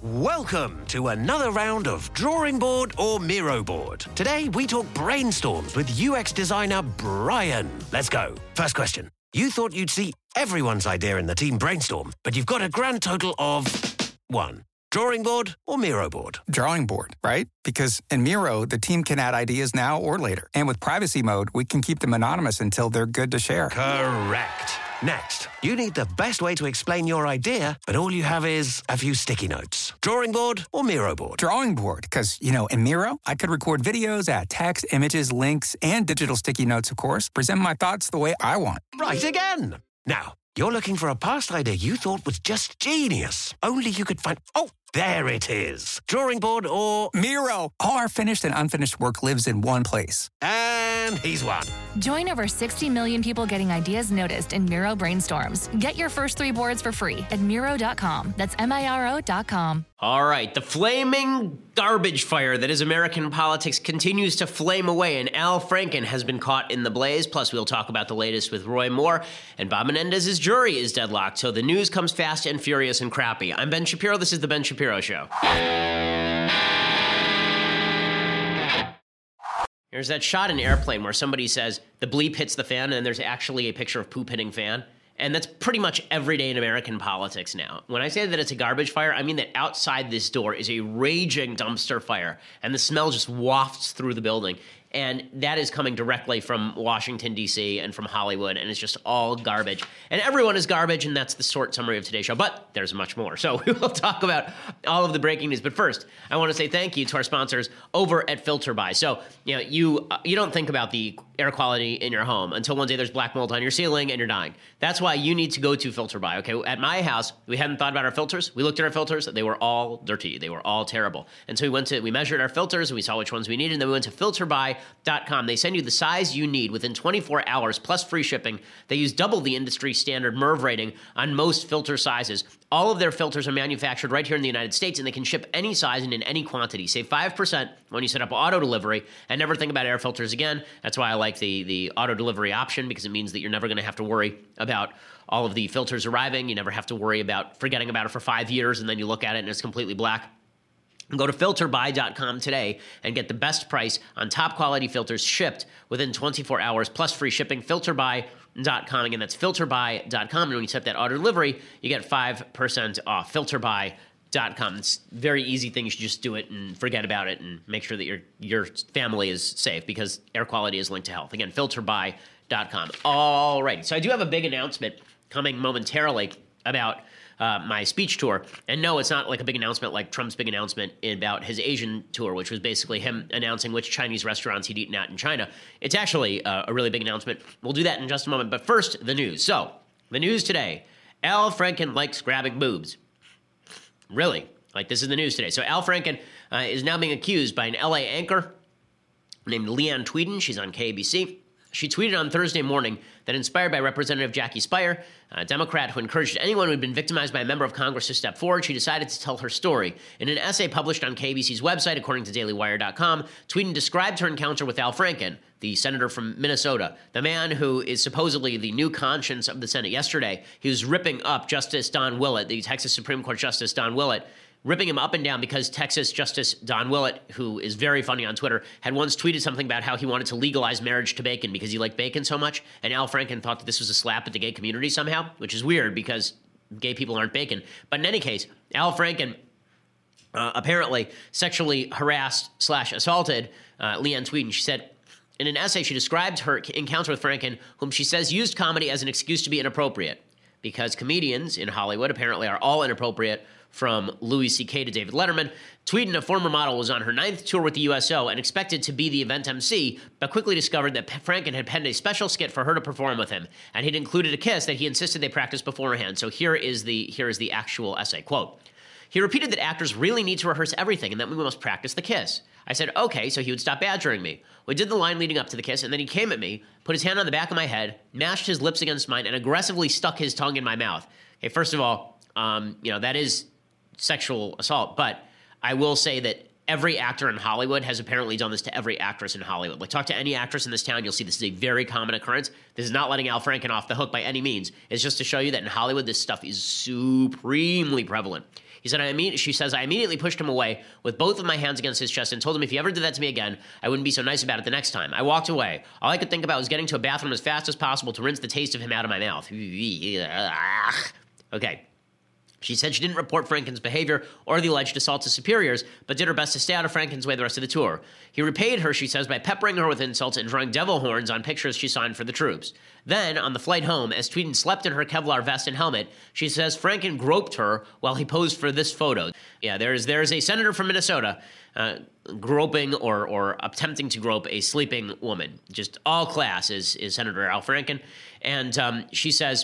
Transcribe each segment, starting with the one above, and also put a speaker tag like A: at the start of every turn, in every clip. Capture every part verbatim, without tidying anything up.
A: Welcome to another round of Drawing Board or Miro Board. Today we talk brainstorms with U X designer Brian. Let's go. First question. You thought you'd see everyone's idea in the team brainstorm, but you've got a grand total of one. Drawing board or Miro board?
B: Drawing board, right? Because in Miro, the team can add ideas now or later. And with privacy mode, we can keep them anonymous until they're good to share.
A: Correct. Next, you need the best way to explain your idea, but all you have is a few sticky notes. Drawing board or Miro board?
B: Drawing board, because, you know, in Miro, I could record videos, add text, images, links, and digital sticky notes, of course, present my thoughts the way I want.
A: Right again. Now, you're looking for a past idea you thought was just genius. Only you could find... Oh, there it is. Drawing board or...
B: Miro. All our finished and unfinished work lives in one place.
A: And he's won.
C: Join over sixty million people getting ideas noticed in Miro Brainstorms. Get your first three boards for free at Miro dot com. That's M I R O dot com.
D: All right, the flaming garbage fire that is American politics continues to flame away, and Al Franken has been caught in the blaze. Plus, we'll talk about the latest with Roy Moore, and Bob Menendez's jury is deadlocked, so the news comes fast and furious and crappy. I'm Ben Shapiro. This is The Ben Shapiro Show. There's that shot in Airplane where somebody says, the bleep hits the fan, and there's actually a picture of poop hitting fan. And that's pretty much every day in American politics now. When I say that it's a garbage fire, I mean that outside this door is a raging dumpster fire, and the smell just wafts through the building. And that is coming directly from Washington, D C and from Hollywood, and it's just all garbage. And everyone is garbage, and that's the short summary of today's show. But there's much more. So we will talk about all of the breaking news. But first, I want to say thank you to our sponsors over at FilterBuy. So, you know, you uh, you don't think about the air quality in your home until one day there's black mold on your ceiling and you're dying. That's why you need to go to FilterBuy, okay? At my house, we hadn't thought about our filters. We looked at our filters. They were all dirty. They were all terrible. And so we went to, we measured our filters, and we saw which ones we needed, and then we went to FilterBuy dot com. They send you the size you need within twenty-four hours plus free shipping. They use double the industry standard M E R V rating on most filter sizes. All of their filters are manufactured right here in the United States, and they can ship any size and in any quantity. Save five percent when you set up auto delivery, and never think about air filters again. That's why I like the, the auto delivery option, because it means that you're never going to have to worry about all of the filters arriving. You never have to worry about forgetting about it for five years, and then you look at it and it's completely black. Go to filter buy dot com today and get the best price on top quality filters shipped within twenty-four hours plus free shipping. filter buy dot com. Again, that's filter buy dot com. And when you set that auto delivery, you get five percent off. filter buy dot com. It's a very easy thing. You should just do it and forget about it and make sure that your your family is safe, because air quality is linked to health. Again, filter buy dot com. All right. So I do have a big announcement coming momentarily about Uh, my speech tour. And no, it's not like a big announcement like Trump's big announcement about his Asian tour, which was basically him announcing which Chinese restaurants he'd eaten at in China. It's actually uh, a really big announcement. We'll do that in just a moment. But first, the news. So, the news today. Al Franken likes grabbing boobs. Really? Like, this is the news today. So, Al Franken uh, is now being accused by an L A anchor named Leanne Tweeden. She's on K A B C. She tweeted on Thursday morning that, inspired by Representative Jackie Speier, a Democrat who encouraged anyone who had been victimized by a member of Congress to step forward, she decided to tell her story. In an essay published on K A B C's website, according to daily wire dot com, Tweeden described her encounter with Al Franken, the senator from Minnesota, the man who is supposedly the new conscience of the Senate. Yesterday, he was ripping up Justice Don Willett, the Texas Supreme Court Justice Don Willett, ripping him up and down because Texas Justice Don Willett, who is very funny on Twitter, had once tweeted something about how he wanted to legalize marriage to bacon because he liked bacon so much, and Al Franken thought that this was a slap at the gay community somehow, which is weird because gay people aren't bacon. But in any case, Al Franken uh, apparently sexually harassed slash assaulted uh, Leanne Tweeden. She said, in an essay, she described her encounter with Franken, whom she says used comedy as an excuse to be inappropriate, because comedians in Hollywood apparently are all inappropriate, from Louis C K to David Letterman. Tweeden, a former model, was on her ninth tour with the U S O and expected to be the event M C, but quickly discovered that Franken had penned a special skit for her to perform with him, and he'd included a kiss that he insisted they practice beforehand. So here is the here is the actual essay. Quote, he repeated that actors really need to rehearse everything and that we must practice the kiss. I said, okay, so he would stop badgering me. We did the line leading up to the kiss, and then he came at me, put his hand on the back of my head, mashed his lips against mine, and aggressively stuck his tongue in my mouth. Okay, first of all, um, you know, that is sexual assault, but I will say that every actor in Hollywood has apparently done this to every actress in Hollywood. Like, talk to any actress in this town, you'll see this is a very common occurrence. This is not letting Al Franken off the hook by any means. It's just to show you that in Hollywood, this stuff is supremely prevalent. He said, I imme- she says, I immediately pushed him away with both of my hands against his chest and told him if he ever did that to me again, I wouldn't be so nice about it the next time. I walked away. All I could think about was getting to a bathroom as fast as possible to rinse the taste of him out of my mouth. Okay. She said she didn't report Franken's behavior or the alleged assault to superiors, but did her best to stay out of Franken's way the rest of the tour. He repaid her, she says, by peppering her with insults and drawing devil horns on pictures she signed for the troops. Then, on the flight home, as Tweeden slept in her Kevlar vest and helmet, she says Franken groped her while he posed for this photo. Yeah, there's there's a senator from Minnesota uh, groping or or attempting to grope a sleeping woman. Just all class is, is Senator Al Franken. And um, she says,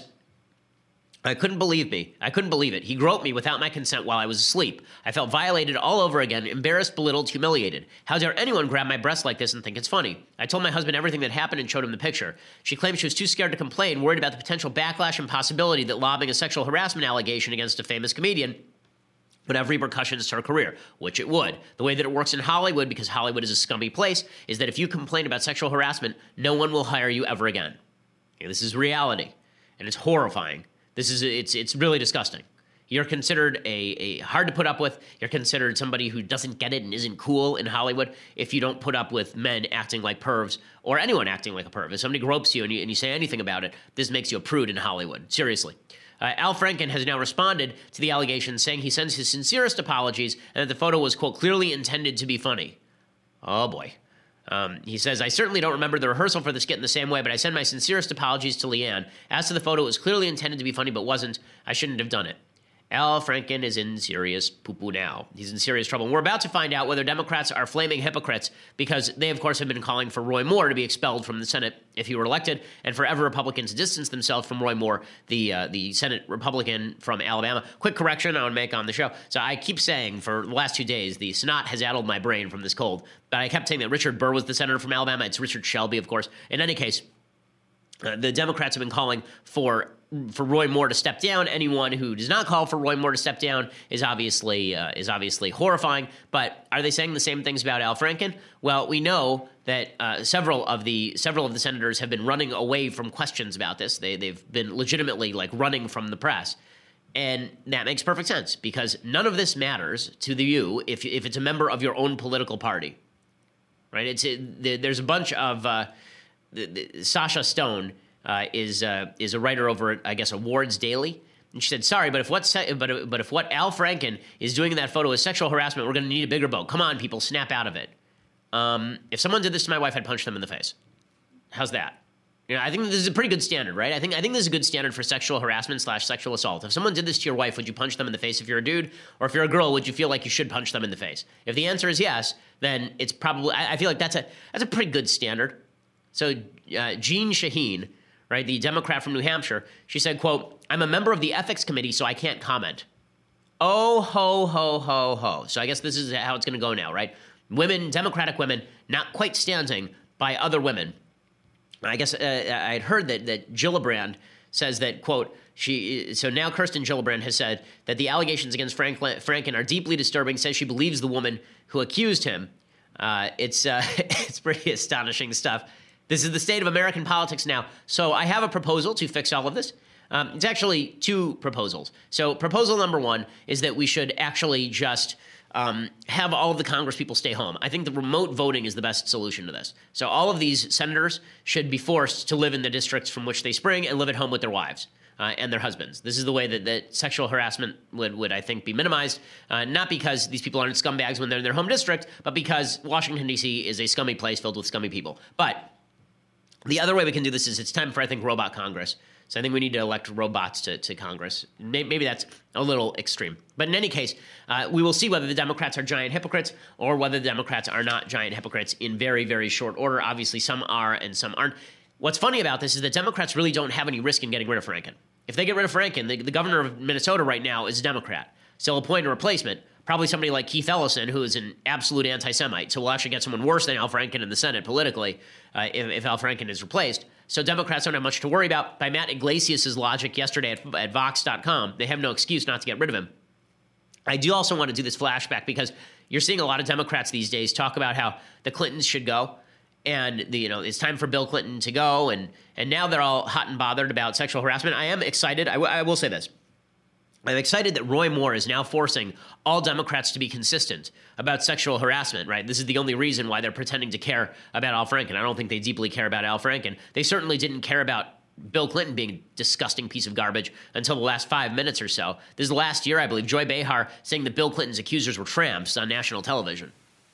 D: I couldn't believe me. I couldn't believe it. He groped me without my consent while I was asleep. I felt violated all over again, embarrassed, belittled, humiliated. How dare anyone grab my breast like this and think it's funny? I told my husband everything that happened and showed him the picture. She claimed she was too scared to complain, worried about the potential backlash and possibility that lobbing a sexual harassment allegation against a famous comedian would have repercussions to her career, which it would. The way that it works in Hollywood, because Hollywood is a scummy place, is that if you complain about sexual harassment, no one will hire you ever again. Okay, this is reality, and it's horrifying. This is, it's it's really disgusting. You're considered a, a hard to put up with. You're considered somebody who doesn't get it and isn't cool in Hollywood if you don't put up with men acting like pervs or anyone acting like a perv. If somebody gropes you and you, and you say anything about it, this makes you a prude in Hollywood. Seriously. Uh, Al Franken has now responded to the allegations, saying he sends his sincerest apologies and that the photo was, quote, clearly intended to be funny. Oh, boy. Um, he says, I certainly don't remember the rehearsal for the skit in the same way, but I send my sincerest apologies to Leanne. As to the photo, it was clearly intended to be funny, but wasn't. I shouldn't have done it. Al Franken is in serious poo-poo now. He's in serious trouble. And we're about to find out whether Democrats are flaming hypocrites because they, of course, have been calling for Roy Moore to be expelled from the Senate if he were elected, and forever Republicans distance themselves from Roy Moore, the uh, the Senate Republican from Alabama. Quick correction I want to make on the show. So I keep saying for the last two days, the snot has addled my brain from this cold, but I kept saying that Richard Burr was the senator from Alabama. It's Richard Shelby, of course. In any case, uh, the Democrats have been calling for for Roy Moore to step down. Anyone who does not call for Roy Moore to step down is obviously uh, is obviously horrifying. But are they saying the same things about Al Franken? Well, we know that uh, several of the several of the senators have been running away from questions about this. They they've been legitimately like running from the press, and that makes perfect sense because none of this matters to the you if if it's a member of your own political party, right? It's it, there's a bunch of uh, the, the, Sasha Stone. Uh, is uh, is a writer over at, I guess, Awards Daily. And she said, sorry, but if what se- but, but if what Al Franken is doing in that photo is sexual harassment, we're going to need a bigger boat. Come on, people, snap out of it. Um, if someone did this to my wife, I'd punch them in the face. How's that? You know, I think this is a pretty good standard, right? I think I think this is a good standard for sexual harassment slash sexual assault. If someone did this to your wife, would you punch them in the face if you're a dude? Or if you're a girl, would you feel like you should punch them in the face? If the answer is yes, then it's probably, I, I feel like that's a that's a pretty good standard. So uh, Jean Shaheen, right, the Democrat from New Hampshire, she said, quote, I'm a member of the ethics committee, so I can't comment. Oh, ho, ho, ho, ho. So I guess this is how it's going to go now, right? Women, Democratic women, not quite standing by other women. I guess uh, I'd heard that, that Gillibrand says that, quote, she, so now Kirsten Gillibrand has said that the allegations against Frank, Franken are deeply disturbing, says she believes the woman who accused him. Uh, it's uh, it's pretty astonishing stuff. This is the state of American politics now. So I have a proposal to fix all of this. Um, it's actually two proposals. So proposal number one is that we should actually just um, have all of the Congress people stay home. I think the remote voting is the best solution to this. So all of these senators should be forced to live in the districts from which they spring and live at home with their wives uh, and their husbands. This is the way that, that sexual harassment would, would, I think, be minimized, uh, not because these people aren't scumbags when they're in their home district, but because Washington, D C is a scummy place filled with scummy people. But the other way we can do this is it's time for, I think, Robot Congress. So I think we need to elect robots to, to Congress. Maybe that's a little extreme. But in any case, uh, we will see whether the Democrats are giant hypocrites or whether the Democrats are not giant hypocrites in very, very short order. Obviously, some are and some aren't. What's funny about this is that Democrats really don't have any risk in getting rid of Franken. If they get rid of Franken, the, the governor of Minnesota right now is a Democrat. So they'll appoint a replacement, probably somebody like Keith Ellison, who is an absolute anti-Semite. So we'll actually get someone worse than Al Franken in the Senate politically uh, if, if Al Franken is replaced. So Democrats don't have much to worry about. By Matt Iglesias' logic yesterday at, at Vox dot com, they have no excuse not to get rid of him. I do also want to do this flashback because you're seeing a lot of Democrats these days talk about how the Clintons should go. And, the, you know, it's time for Bill Clinton to go. And and now they're all hot and bothered about sexual harassment. I am excited. I, w- I will say this. I'm excited that Roy Moore is now forcing all Democrats to be consistent about sexual harassment, right? This is the only reason why they're pretending to care about Al Franken. I don't think they deeply care about Al Franken. They certainly didn't care about Bill Clinton being a disgusting piece of garbage until the last five minutes or so. This is the last year, I believe, Joy Behar saying that Bill Clinton's accusers were tramps on national television.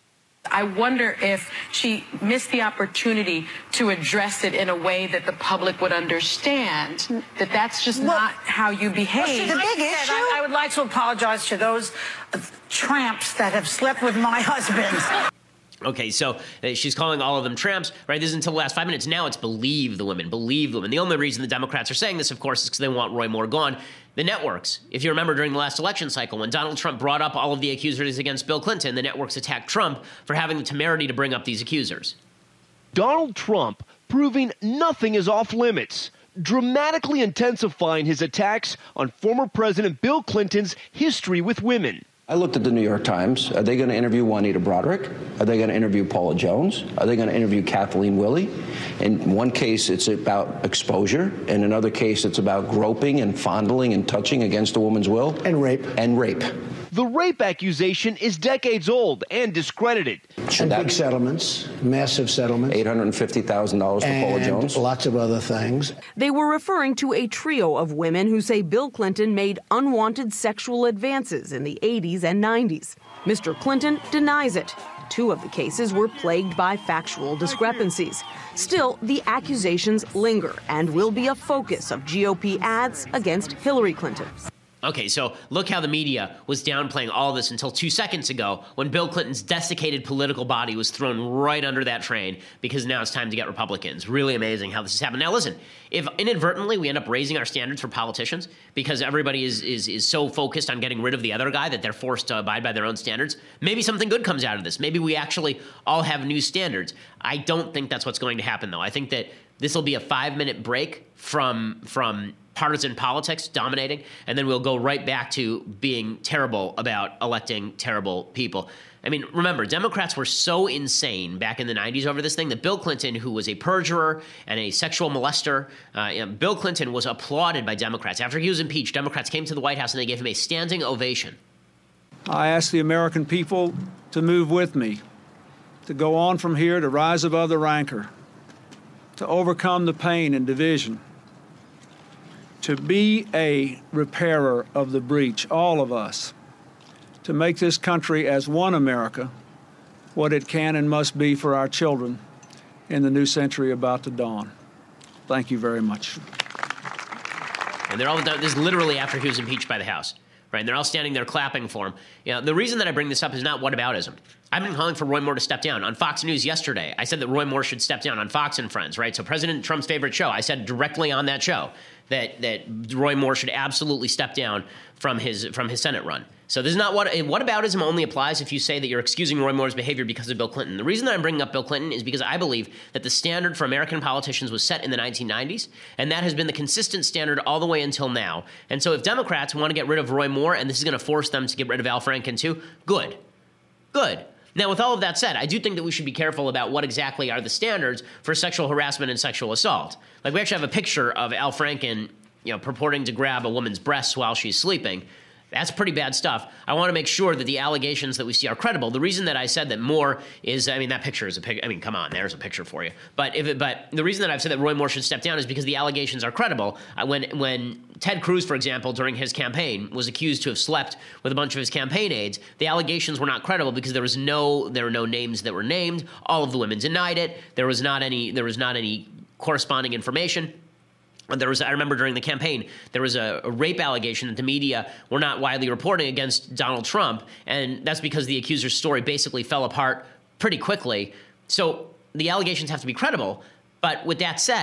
E: I wonder if she missed the opportunity to address it in a way that the public would understand that that's just well, not how you behave.
F: Well, the big issue. I, I would like to apologize to those uh, tramps that have slept with my husband.
D: Okay, so uh, she's calling all of them tramps, right? This is until the last five minutes. Now it's believe the women, believe the women. The only reason the Democrats are saying this, of course, is because they want Roy Moore gone. The networks, if you remember during the last election cycle, when Donald Trump brought up all of the accusers against Bill Clinton, the networks attacked Trump for having the temerity to bring up these accusers.
G: Donald Trump proving nothing is off limits, dramatically intensifying his attacks on former President Bill Clinton's history with women.
H: I looked at the New York Times. Are they going to interview Juanita Broderick? Are they going to interview Paula Jones? Are they going to interview Kathleen Willey? In one case, it's about exposure. In another case, it's about groping and fondling and touching against a woman's will.
I: And rape.
H: And rape.
G: The rape accusation is decades old and discredited.
I: And big settlements, massive settlements.
H: eight hundred fifty thousand dollars for Paula Jones.
I: Lots of other things.
J: They were referring to a trio of women who say Bill Clinton made unwanted sexual advances in the eighties and nineties. Mister Clinton denies it. Two of the cases were plagued by factual discrepancies. Still, the accusations linger and will be a focus of G O P ads against Hillary Clinton.
D: Okay, so look how the media was downplaying all this until two seconds ago when Bill Clinton's desiccated political body was thrown right under that train because now it's time to get Republicans. Really amazing how this has happened. Now, listen, if inadvertently we end up raising our standards for politicians because everybody is, is, is so focused on getting rid of the other guy that they're forced to abide by their own standards, maybe something good comes out of this. Maybe we actually all have new standards. I don't think that's what's going to happen, though. I think that this will be a five-minute break from from partisan politics dominating, and then we'll go right back to being terrible about electing terrible people. I mean, remember, Democrats were so insane back in the nineties over this thing that Bill Clinton, who was a perjurer and a sexual molester, uh, you know, Bill Clinton was applauded by Democrats. After he was impeached, Democrats came to the White House and they gave him a standing ovation.
K: I ask the American people to move with me, to go on from here, to rise above the rancor, to overcome the pain and division, to be a repairer of the breach, all of us, to make this country as one America what it can and must be for our children in the new century about to dawn. Thank you very much.
D: And they're all done. This is literally after he was impeached by the House, right? And they're all standing there clapping for him. You know, the reason that I bring this up is not whataboutism. I've been calling for Roy Moore to step down. On Fox News yesterday, I said that Roy Moore should step down on Fox and Friends, right? So President Trump's favorite show, I said directly on that show that that Roy Moore should absolutely step down from his from his Senate run. So this is not what whataboutism only applies if you say that you're excusing Roy Moore's behavior because of Bill Clinton. The reason that I'm bringing up Bill Clinton is because I believe that the standard for American politicians was set in the nineteen nineties, and that has been the consistent standard all the way until now. And so if Democrats want to get rid of Roy Moore, and this is going to force them to get rid of Al Franken too, good, good. Now, with all of that said, I do think that we should be careful about what exactly are the standards for sexual harassment and sexual assault. Like, we actually have a picture of Al Franken, you know, purporting to grab a woman's breasts while she's sleeping. That's pretty bad stuff. I want to make sure that the allegations that we see are credible. The reason that I said that Moore is, I mean, that picture is a picture. I mean, come on, there's a picture for you. But if it, but the reason that I've said that Roy Moore should step down is because the allegations are credible. Uh, when when Ted Cruz, for example, during his campaign, was accused to have slept with a bunch of his campaign aides, the allegations were not credible because there was no there were no names that were named. All of the women denied it. There was not any there was not any corresponding information. There was, I remember during the campaign, there was a, a rape allegation that the media were not widely reporting against Donald Trump, and that's because the accuser's story basically fell apart pretty quickly. So the allegations have to be credible. But with that said,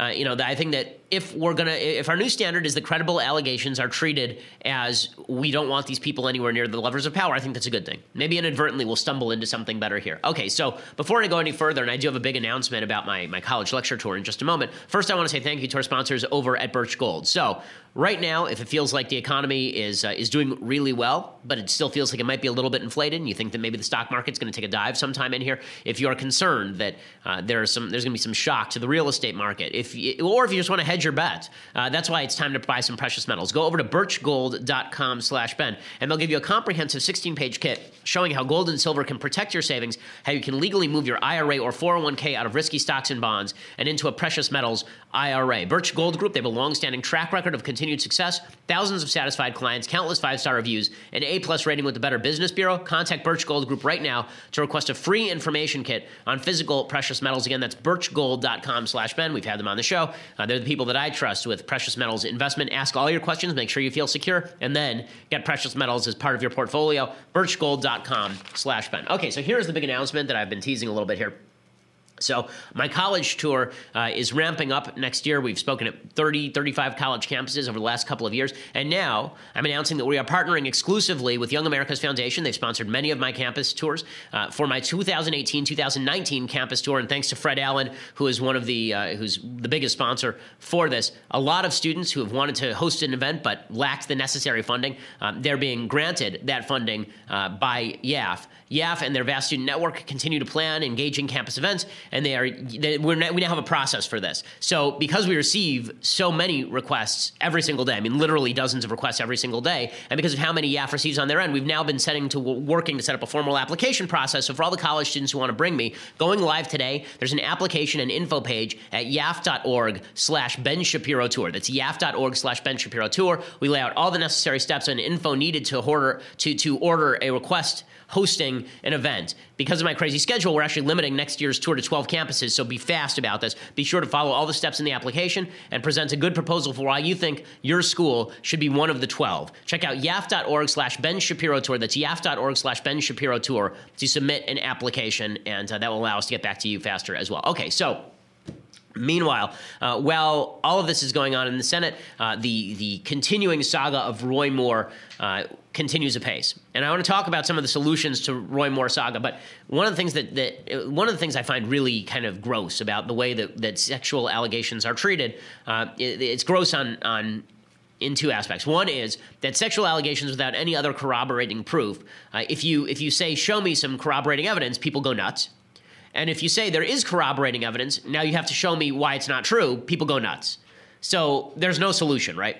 D: uh, you know, I think that if we're going to, if our new standard is that credible allegations are treated as we don't want these people anywhere near the levers of power, I think that's a good thing. Maybe inadvertently we'll stumble into something better here. Okay, so before I go any further, and I do have a big announcement about my, my college lecture tour in just a moment, first I want to say thank you to our sponsors over at Birch Gold. So right now, if it feels like the economy is uh, is doing really well, but it still feels like it might be a little bit inflated, and you think that maybe the stock market's going to take a dive sometime in here, if you are concerned that uh, there are some, there's going to be some shock to the real estate market, if you, or if you just want to hedge your bet, uh, that's why it's time to buy some precious metals. Go over to birch gold dot com slash Ben, and they'll give you a comprehensive sixteen-page kit showing how gold and silver can protect your savings, how you can legally move your I R A or four oh one k out of risky stocks and bonds and into a precious metals I R A. Birch Gold Group, they have a long-standing track record of continued success, thousands of satisfied clients, countless five-star reviews, an A-plus rating with the Better Business Bureau. Contact Birch Gold Group right now to request a free information kit on physical precious metals. Again, that's birch gold dot com slash Ben. We've had them on the show. Uh, they're the people that I trust with precious metals investment. Ask all your questions, make sure you feel secure, and then get precious metals as part of your portfolio. birch gold dot com slash Ben. Okay, so here's the big announcement that I've been teasing a little bit here. So my college tour uh, is ramping up next year. We've spoken at thirty, thirty-five college campuses over the last couple of years. And now I'm announcing that we are partnering exclusively with Young America's Foundation. They've sponsored many of my campus tours uh, for my two thousand eighteen, two thousand nineteen campus tour. And thanks to Fred Allen, who is one of the, uh, who's the biggest sponsor for this. A lot of students who have wanted to host an event but lacked the necessary funding, um, they're being granted that funding uh, by Y A F. Y A F and their vast student network continue to plan engaging campus events, and they are they, we're now, we now have a process for this. So because we receive so many requests every single day, I mean literally dozens of requests every single day, and because of how many Y A F receives on their end, we've now been setting to working to set up a formal application process. So for all the college students who want to bring me, going live today, there's an application and info page at yaf dot org slash Ben Shapiro Tour. That's yaf dot org slash Ben Shapiro Tour. We lay out all the necessary steps and info needed to order to to order a request hosting an event. Because of my crazy schedule, we're actually limiting next year's tour to twelve campuses, so be fast about this. Be sure to follow all the steps in the application and present a good proposal for why you think your school should be one of the twelve. Check out yaf dot org slash Ben Shapiro Tour. That's yaf dot org slash Ben Shapiro Tour to submit an application, and uh, that will allow us to get back to you faster as well. Okay, so meanwhile, uh, while all of this is going on in the Senate, uh, the the continuing saga of Roy Moore uh, continues apace. And I want to talk about some of the solutions to Roy Moore saga. But one of the things that, that one of the things I find really kind of gross about the way that, that sexual allegations are treated, uh, it, it's gross on on. in two aspects. One is that sexual allegations without any other corroborating proof, uh, if you if you say, show me some corroborating evidence, people go nuts. And if you say there is corroborating evidence, now you have to show me why it's not true, people go nuts. So there's no solution, right?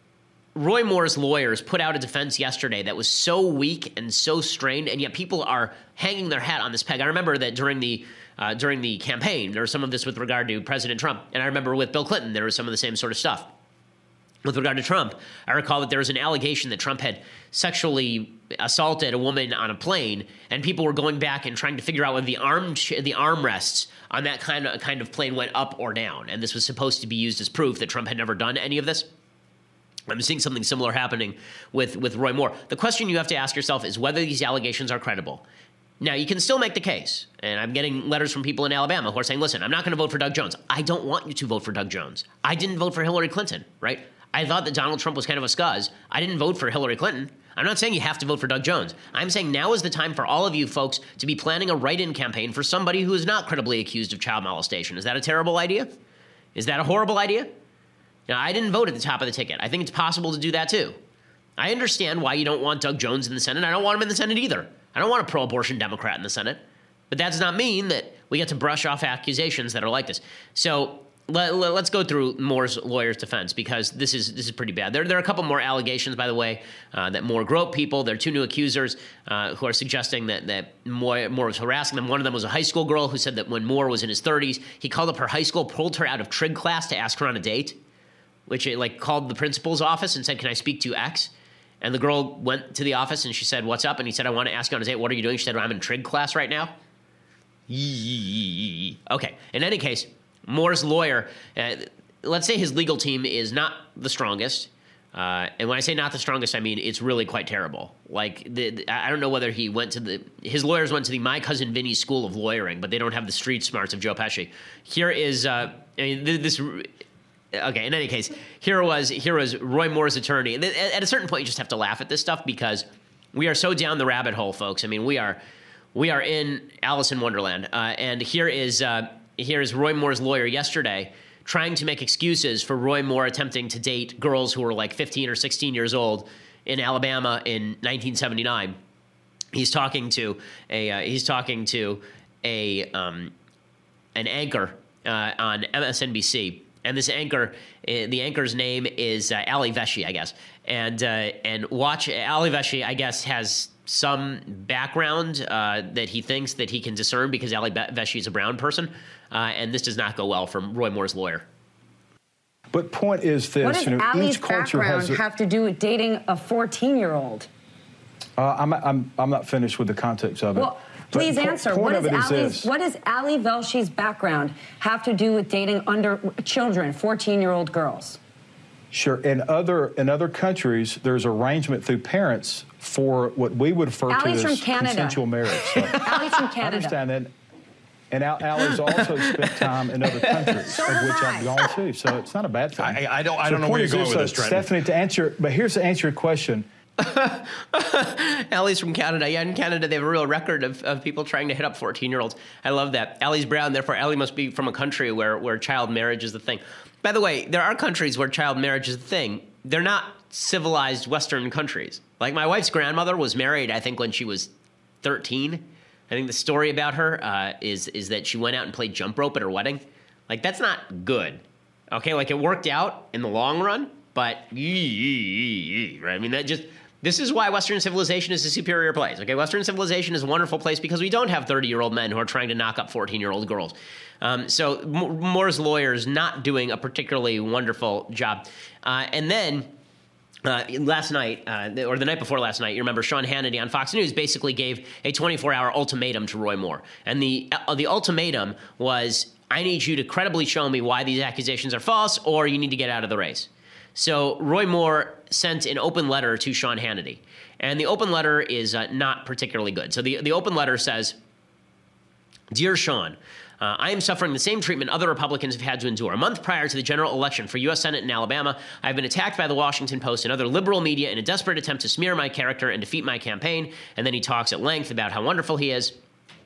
D: Roy Moore's lawyers put out a defense yesterday that was so weak and so strained, and yet people are hanging their hat on this peg. I remember that during the uh, during the campaign, there was some of this with regard to President Trump. And I remember with Bill Clinton, there was some of the same sort of stuff. With regard to Trump, I recall that there was an allegation that Trump had sexually assaulted a woman on a plane, and people were going back and trying to figure out whether the arm the armrests on that kind of kind of plane went up or down, and this was supposed to be used as proof that Trump had never done any of this. I'm seeing something similar happening with, with Roy Moore. The question you have to ask yourself is whether these allegations are credible. Now, you can still make the case, and I'm getting letters from people in Alabama who are saying, listen, I'm not going to vote for Doug Jones. I don't want you to vote for Doug Jones. I didn't vote for Hillary Clinton, right? I thought that Donald Trump was kind of a scuzz. I didn't vote for Hillary Clinton. I'm not saying you have to vote for Doug Jones. I'm saying now is the time for all of you folks to be planning a write-in campaign for somebody who is not credibly accused of child molestation. Is that a terrible idea? Is that a horrible idea? Now, I didn't vote at the top of the ticket. I think it's possible to do that too. I understand why you don't want Doug Jones in the Senate. I don't want him in the Senate either. I don't want a pro-abortion Democrat in the Senate. But that does not mean that we get to brush off accusations that are like this. So let, let, let's go through Moore's lawyer's defense, because this is this is pretty bad. There, there are a couple more allegations, by the way, uh, that Moore groped people. There are two new accusers uh, who are suggesting that, that Moore, Moore was harassing them. One of them was a high school girl who said that when Moore was in his thirties, he called up her high school, pulled her out of trig class to ask her on a date, which it, like called the principal's office and said, can I speak to X? And the girl went to the office and she said, what's up? And he said, I want to ask you on a date. What are you doing? She said, well, I'm in trig class right now. Okay. In any case, Moore's lawyer, uh, let's say his legal team is not the strongest. Uh, and when I say not the strongest, I mean it's really quite terrible. Like, the, the, I don't know whether he went to the, his lawyers went to the My Cousin Vinny School of Lawyering, but they don't have the street smarts of Joe Pesci. Here is, uh, I mean, this, okay, in any case, here was, here was Roy Moore's attorney. At a certain point, you just have to laugh at this stuff because we are so down the rabbit hole, folks. I mean, we are, we are in Alice in Wonderland. Uh, and here is, uh, here is Roy Moore's lawyer yesterday trying to make excuses for Roy Moore attempting to date girls who were like fifteen or sixteen years old in Alabama in nineteen seventy-nine. He's talking to a uh, he's talking to a um, an anchor uh, on M S N B C, and this anchor, uh, the anchor's name is uh, Ali Veshy, I guess, and uh, and watch Ali Veshy, I guess, has some background uh, that he thinks that he can discern because Ali Veshy is a brown person. Uh, and this does not go well from Roy Moore's lawyer.
L: But point is this:
M: what does
L: you know,
M: Ali's
L: each culture
M: background
L: has a,
M: have to do with dating a fourteen-year-old?
L: Uh, I'm, I'm I'm not finished with the context of it.
M: Well, please
L: but
M: answer.
L: Po-
M: what is,
L: is
M: Ali's,
L: this.
M: what does Ali Velshy's background have to do with dating under children, fourteen-year-old girls?
L: Sure. In other in other countries, there's arrangement through parents for what we would refer
M: Ali's
L: to as
M: from
L: consensual marriage. So
M: Ali's from Canada.
L: I understand that. And Al- Ali's also spent time in other countries,
M: so
L: of which
M: I.
L: I've gone to. So it's not a bad thing.
N: I, I don't. I
L: so
N: don't know where you're going
L: is,
N: with this,
L: uh,
N: Trenton.
L: Stephanie, to answer, but here's to answer your question.
D: Ali's from Canada. Yeah, in Canada, they have a real record of, of people trying to hit up fourteen-year-olds. I love that. Ali's brown, therefore Ali must be from a country where, where child marriage is the thing. By the way, there are countries where child marriage is the thing. They're not civilized Western countries. Like, my wife's grandmother was married, I think, when she was thirteen. I think the story about her uh, is is that she went out and played jump rope at her wedding. Like, that's not good. Okay, like, it worked out in the long run, but right? I mean, that just this is why Western civilization is a superior place. Okay, Western civilization is a wonderful place because we don't have thirty-year-old men who are trying to knock up fourteen-year-old girls. Um, so M- Moore's lawyer is not doing a particularly wonderful job. Uh, and then. Uh, last night, uh, or the night before last night, you remember Sean Hannity on Fox News basically gave a twenty-four hour ultimatum to Roy Moore. And the uh, the ultimatum was, I need you to credibly show me why these accusations are false, or you need to get out of the race. So Roy Moore sent an open letter to Sean Hannity. And the open letter is uh, not particularly good. So the, the open letter says, Dear Sean, Uh, I am suffering the same treatment other Republicans have had to endure. A month prior to the general election for U S Senate in Alabama, I have been attacked by the Washington Post and other liberal media in a desperate attempt to smear my character and defeat my campaign. And then he talks at length about how wonderful he is.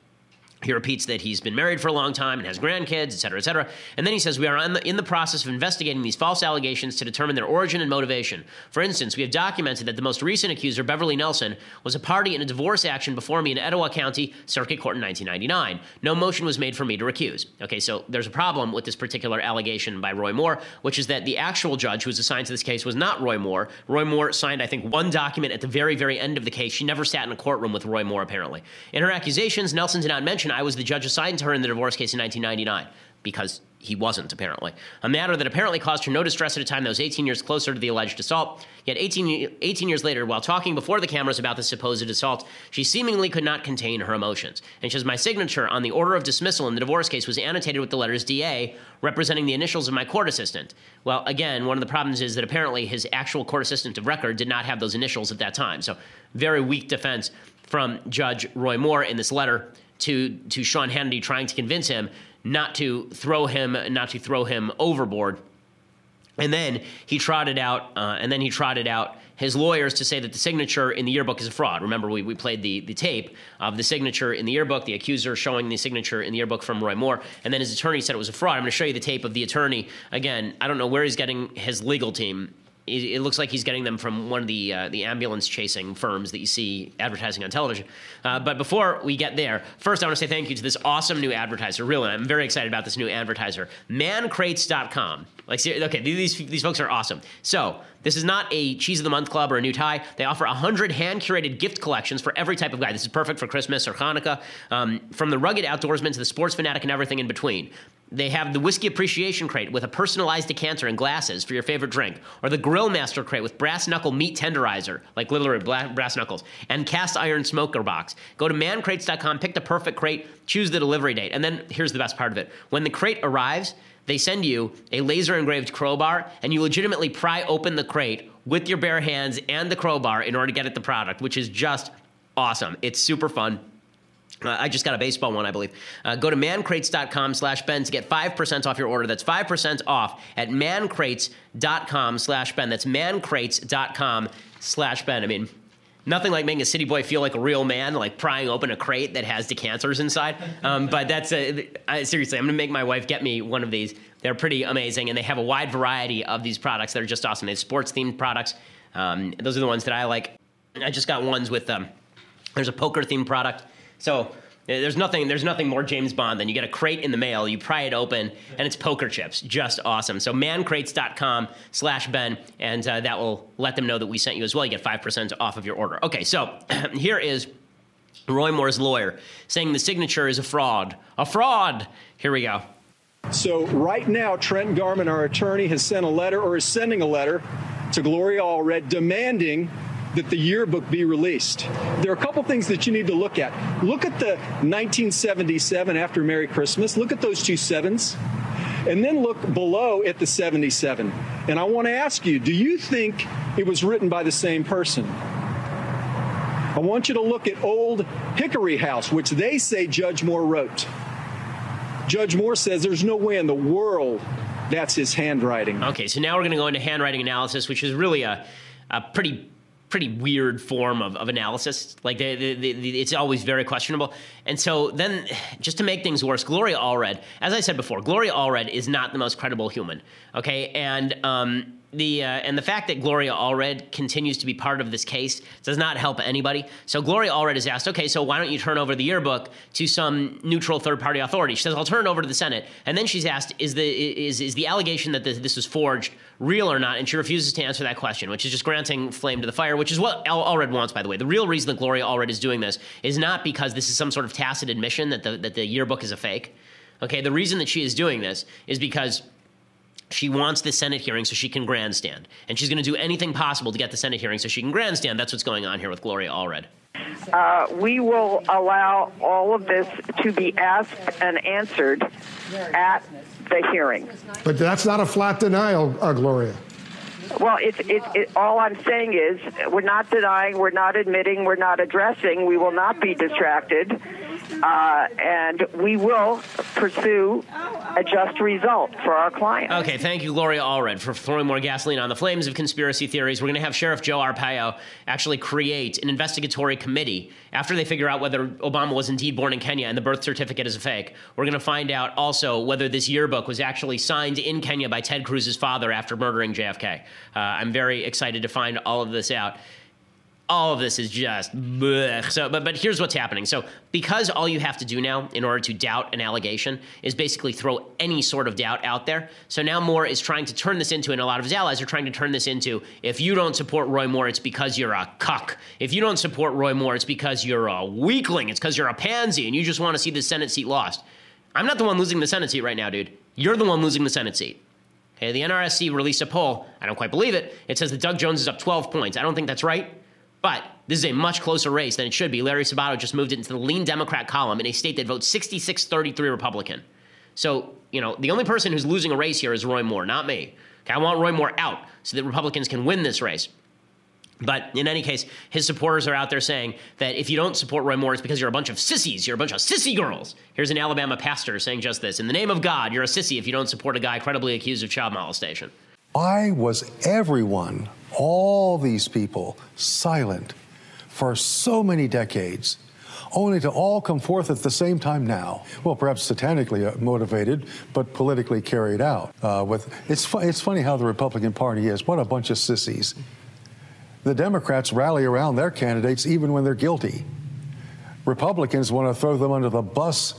D: He repeats that he's been married for a long time and has grandkids, et cetera, et cetera. And then he says, we are in the, in the process of investigating these false allegations to determine their origin and motivation. For instance, we have documented that the most recent accuser, Beverly Nelson, was a party in a divorce action before me in Etowah County Circuit Court in nineteen ninety-nine. No motion was made for me to recuse. Okay, so there's a problem with this particular allegation by Roy Moore, which is that the actual judge who was assigned to this case was not Roy Moore. Roy Moore signed, I think, one document at the very, very end of the case. She never sat in a courtroom with Roy Moore, apparently. In her accusations, Nelson did not mention I was the judge assigned to her in the divorce case in nineteen ninety-nine, because he wasn't, apparently. A matter that apparently caused her no distress at a time that was eighteen years closer to the alleged assault. Yet eighteen, eighteen years later, while talking before the cameras about the supposed assault, she seemingly could not contain her emotions. And she says, my signature on the order of dismissal in the divorce case was annotated with the letters D A, representing the initials of my court assistant. Well, again, one of the problems is that apparently his actual court assistant of record did not have those initials at that time. So very weak defense from Judge Roy Moore in this letter to to Sean Hannity, trying to convince him not to throw him not to throw him overboard. And then he trotted out uh, and then he trotted out his lawyers to say that the signature in the yearbook is a fraud. Remember, we, we played the, the tape of the signature in the yearbook, the accuser showing the signature in the yearbook from Roy Moore, and then his attorney said it was a fraud. I'm going to show you the tape of the attorney. Again, I don't know where he's getting his legal team. It looks like he's getting them from one of the uh, the ambulance-chasing firms that you see advertising on television. Uh, but before we get there, first I want to say thank you to this awesome new advertiser. Really, I'm very excited about this new advertiser. man crates dot com. Like, okay, these these folks are awesome. So this is not a Cheese of the Month Club or a new tie. They offer one hundred hand-curated gift collections for every type of guy. This is perfect for Christmas or Hanukkah. Um, from the rugged outdoorsman to the sports fanatic and everything in between. They have the Whiskey Appreciation Crate with a personalized decanter and glasses for your favorite drink, or the Grill Master Crate with brass knuckle meat tenderizer, like literally brass knuckles, and cast iron smoker box. Go to man crates dot com, pick the perfect crate, choose the delivery date, and then here's the best part of it. When the crate arrives, they send you a laser engraved crowbar, and you legitimately pry open the crate with your bare hands and the crowbar in order to get at the product, which is just awesome. It's super fun. Uh, I just got a baseball one, I believe. Uh, go to mancrates.com slash Ben to get five percent off your order. That's five percent off at mancrates.com slash Ben. That's mancrates.com slash Ben. I mean, nothing like making a city boy feel like a real man, like prying open a crate that has decanters inside. Um, but that's, a, I, seriously, I'm going to make my wife get me one of these. They're pretty amazing, and they have a wide variety of these products that are just awesome. They have sports-themed products. Um, those are the ones that I like. I just got ones with, um, there's a poker-themed product. So there's nothing there's nothing more James Bond than you get a crate in the mail, you pry it open, and it's poker chips. Just awesome. So mancrates.com slash Ben, and uh, that will let them know that we sent you as well. You get five percent off of your order. Okay, so here is Roy Moore's lawyer saying the signature is a fraud. A fraud! Here we go.
N: So right now, Trent Garman, our attorney, has sent a letter, or is sending a letter, to Gloria Allred demanding that the yearbook be released. There are a couple things that you need to look at. Look at the nineteen seventy-seven After Merry Christmas. Look at those two sevens. And then look below at the seventy-seven. And I want to ask you, do you think it was written by the same person? I want you to look at Old Hickory House, which they say Judge Moore wrote. Judge Moore says there's no way in the world that's his handwriting.
D: Okay, so now we're going to go into handwriting analysis, which is really a, a pretty pretty weird form of, of analysis. Like, they, they, they, it's always very questionable. And so then, just to make things worse, Gloria Allred, as I said before, Gloria Allred is not the most credible human, okay? And um, the uh, and the fact that Gloria Allred continues to be part of this case does not help anybody. So Gloria Allred is asked, okay, so why don't you turn over the yearbook to some neutral third-party authority? She says, I'll turn it over to the Senate. And then she's asked, is the is is the allegation that this, this was forged real or not? And she refuses to answer that question, which is just granting flame to the fire, which is what Allred wants, by the way. The real reason that Gloria Allred is doing this is not because this is some sort of tacit admission that the that the yearbook is a fake. Okay, the reason that she is doing this is because she wants the Senate hearing so she can grandstand. And she's going to do anything possible to get the Senate hearing so she can grandstand. That's what's going on here with Gloria Allred.
O: Uh, we will allow all of this to be asked and answered at the hearing.
P: But that's not a flat denial, uh, Gloria.
O: Well, it's, it's, it, all I'm saying is we're not denying, we're not admitting, we're not addressing. We will not be distracted. Uh, and we will pursue a just result for our client.
D: Okay, thank you, Gloria Allred, for throwing more gasoline on the flames of conspiracy theories. We're going to have Sheriff Joe Arpaio actually create an investigatory committee after they figure out whether Obama was indeed born in Kenya and the birth certificate is a fake. We're going to find out also whether this yearbook was actually signed in Kenya by Ted Cruz's father after murdering J F K. Uh, I'm very excited to find all of this out. All of this is just blech. So, but but here's what's happening. So because all you have to do now in order to doubt an allegation is basically throw any sort of doubt out there. So now Moore is trying to turn this into, and a lot of his allies are trying to turn this into, if you don't support Roy Moore, it's because you're a cuck. If you don't support Roy Moore, it's because you're a weakling. It's because you're a pansy and you just want to see the Senate seat lost. I'm not the one losing the Senate seat right now, dude. You're the one losing the Senate seat. Okay, the N R S C released a poll. I don't quite believe it. It says that Doug Jones is up twelve points. I don't think that's right. But this is a much closer race than it should be. Larry Sabato just moved it into the lean Democrat column in a state that votes sixty-six thirty-three Republican. So, you know, the only person who's losing a race here is Roy Moore, not me. Okay, I want Roy Moore out so that Republicans can win this race. But in any case, his supporters are out there saying that if you don't support Roy Moore, it's because you're a bunch of sissies. You're a bunch of sissy girls. Here's an Alabama pastor saying just this. In the name of God, you're a sissy if you don't support a guy credibly accused of child molestation.
Q: Why was everyone, all these people, silent for so many decades, only to all come forth at the same time now? Well, perhaps satanically motivated, but politically carried out. Uh, with it's, fu- it's funny how the Republican Party is. What a bunch of sissies. The Democrats rally around their candidates even when they're guilty. Republicans want to throw them under the bus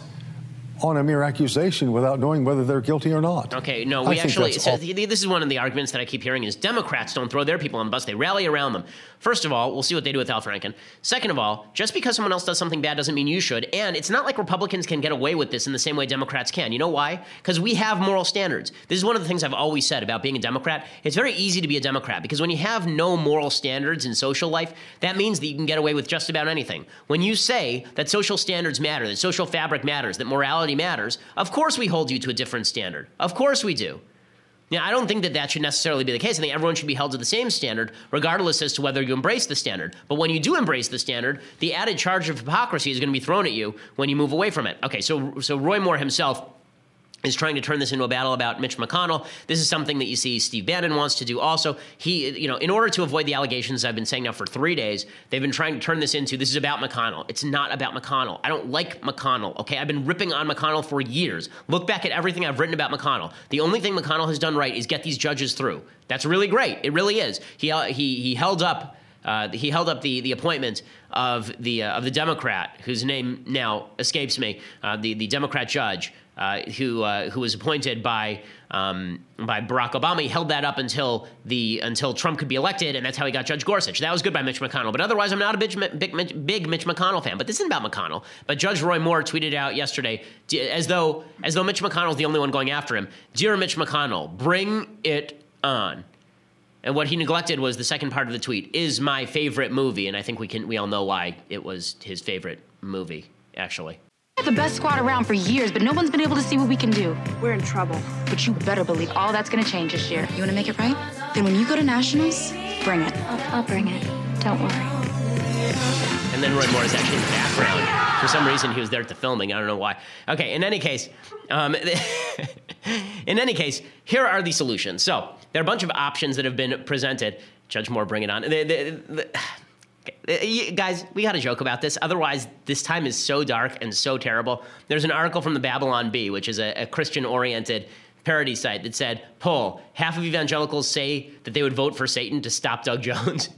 Q: on a mere accusation without knowing whether they're guilty or not.
D: Okay, no, we actually, so this is one of the arguments that I keep hearing is Democrats don't throw their people on the bus, they rally around them. First of all, we'll see what they do with Al Franken. Second of all, just because someone else does something bad doesn't mean you should, and it's not like Republicans can get away with this in the same way Democrats can. You know why? Because we have moral standards. This is one of the things I've always said about being a Democrat. It's very easy to be a Democrat, because when you have no moral standards in social life, that means that you can get away with just about anything. When you say that social standards matter, that social fabric matters, that morality reality matters, of course we hold you to a different standard. Of course we do. Now, I don't think that that should necessarily be the case. I think everyone should be held to the same standard, regardless as to whether you embrace the standard. But when you do embrace the standard, the added charge of hypocrisy is going to be thrown at you when you move away from it. Okay, so so Roy Moore himself is trying to turn this into a battle about Mitch McConnell. This is something that you see Steve Bannon wants to do also. He, you know, in order to avoid the allegations I've been saying now for three days, they've been trying to turn this into, this is about McConnell. It's not about McConnell. I don't like McConnell, okay? I've been ripping on McConnell for years. Look back at everything I've written about McConnell. The only thing McConnell has done right is get these judges through. That's really great. It really is. He uh, he he held up uh, he held up the the appointment of the uh, of the Democrat whose name now escapes me, uh, the the Democrat judge. Uh, who uh, who was appointed by um, by Barack Obama. He held that up until the until Trump could be elected, and that's how he got Judge Gorsuch. That was good by Mitch McConnell. But otherwise, I'm not a big, big, big Mitch McConnell fan. But this isn't about McConnell. But Judge Roy Moore tweeted out yesterday, as though as though Mitch McConnell's the only one going after him. Dear Mitch McConnell, bring it on. And what he neglected was the second part of the tweet, is my favorite movie. And I think we can we all know why it was his favorite movie, actually.
R: The best squad around for years, but no one's been able to see what we can do. We're in trouble. But you better believe all that's going to change this year. You want to make it right? Then when you go to nationals, bring it. I'll, I'll bring it. Don't worry.
D: And then Roy Moore is actually in the background. For some reason, he was there at the filming. I don't know why. Okay, in any case, um, in any case, here are the solutions. So there are a bunch of options that have been presented. Judge Moore, bring it on. The, the, the, Okay. Guys, we got to joke about this. Otherwise, this time is so dark and so terrible. There's an article from the Babylon Bee, which is a, a Christian-oriented parody site, that said, poll, half of evangelicals say that they would vote for Satan to stop Doug Jones.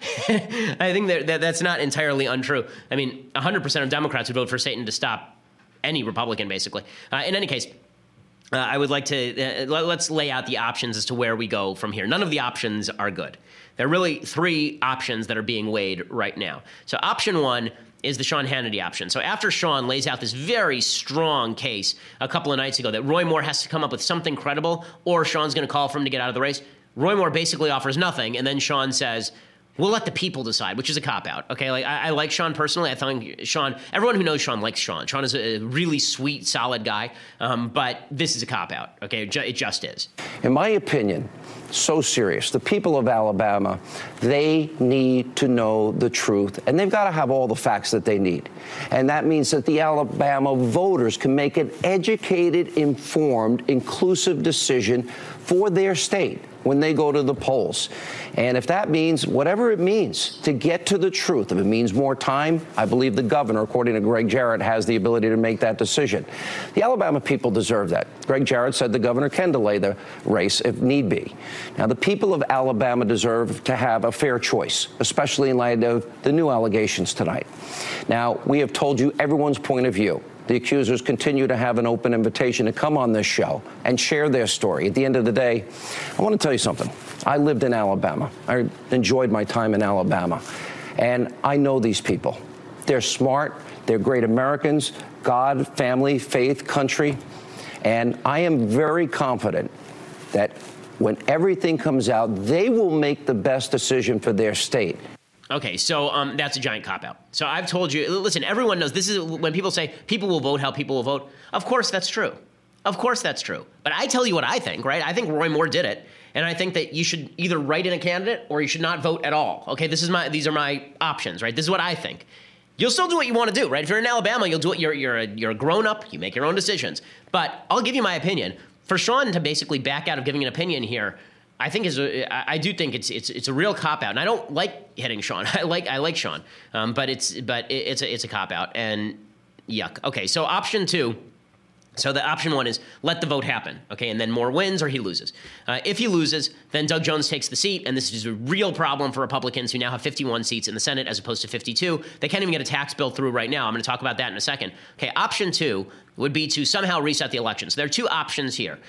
D: I think that, that that's not entirely untrue. I mean, one hundred percent of Democrats would vote for Satan to stop any Republican, basically. Uh, in any case, uh, I would like to, uh, let's lay out the options as to where we go from here. None of the options are good. There are really three options that are being weighed right now. So option one is the Sean Hannity option. So after Sean lays out this very strong case a couple of nights ago that Roy Moore has to come up with something credible or Sean's going to call for him to get out of the race, Roy Moore basically offers nothing, and then Sean says, we'll let the people decide, which is a cop-out, okay? Like I, I like Sean personally. I think Sean, everyone who knows Sean likes Sean. Sean is a really sweet, solid guy, um, but this is a cop-out, okay? It, ju- it just is.
H: In my opinion, so serious. The people of Alabama, they need to know the truth, and they've got to have all the facts that they need. And that means that the Alabama voters can make an educated, informed, inclusive decision for their state when they go to the polls. And if that means, whatever it means, to get to the truth, if it means more time, I believe the governor, according to Greg Jarrett, has the ability to make that decision. The Alabama people deserve that. Greg Jarrett said the governor can delay the race if need be. Now, the people of Alabama deserve to have a fair choice, especially in light of the new allegations tonight. Now, we have told you everyone's point of view. The accusers continue to have an open invitation to come on this show and share their story. At the end of the day, I want to tell you something. I lived in Alabama. I enjoyed my time in Alabama. And I know these people. They're smart. They're great Americans. God, family, faith, country. And I am very confident that when everything comes out, they will make the best decision for their state.
D: Okay, so um, that's a giant cop-out. So I've told you, listen, everyone knows this is when people say people will vote how people will vote. Of course that's true. Of course that's true. But I tell you what I think, right? I think Roy Moore did it. And I think that you should either write in a candidate or you should not vote at all. Okay, this is my, these are my options, right? This is what I think. You'll still do what you want to do, right? If you're in Alabama, you'll do it. You're, you're, a, you're a grown-up. You make your own decisions. But I'll give you my opinion. For Sean to basically back out of giving an opinion here, I think is a, I do think it's it's it's a real cop out, and I don't like hitting Sean. I like I like Sean, um, but it's but it's a it's a cop out, and yuck. Okay, so option two. So the option one is let the vote happen, okay, and then Moore wins or he loses. Uh, if he loses, then Doug Jones takes the seat, and this is a real problem for Republicans who now have fifty-one seats in the Senate as opposed to fifty-two. They can't even get a tax bill through right now. I'm going to talk about that in a second. Okay, option two would be to somehow reset the election. So there are two options here.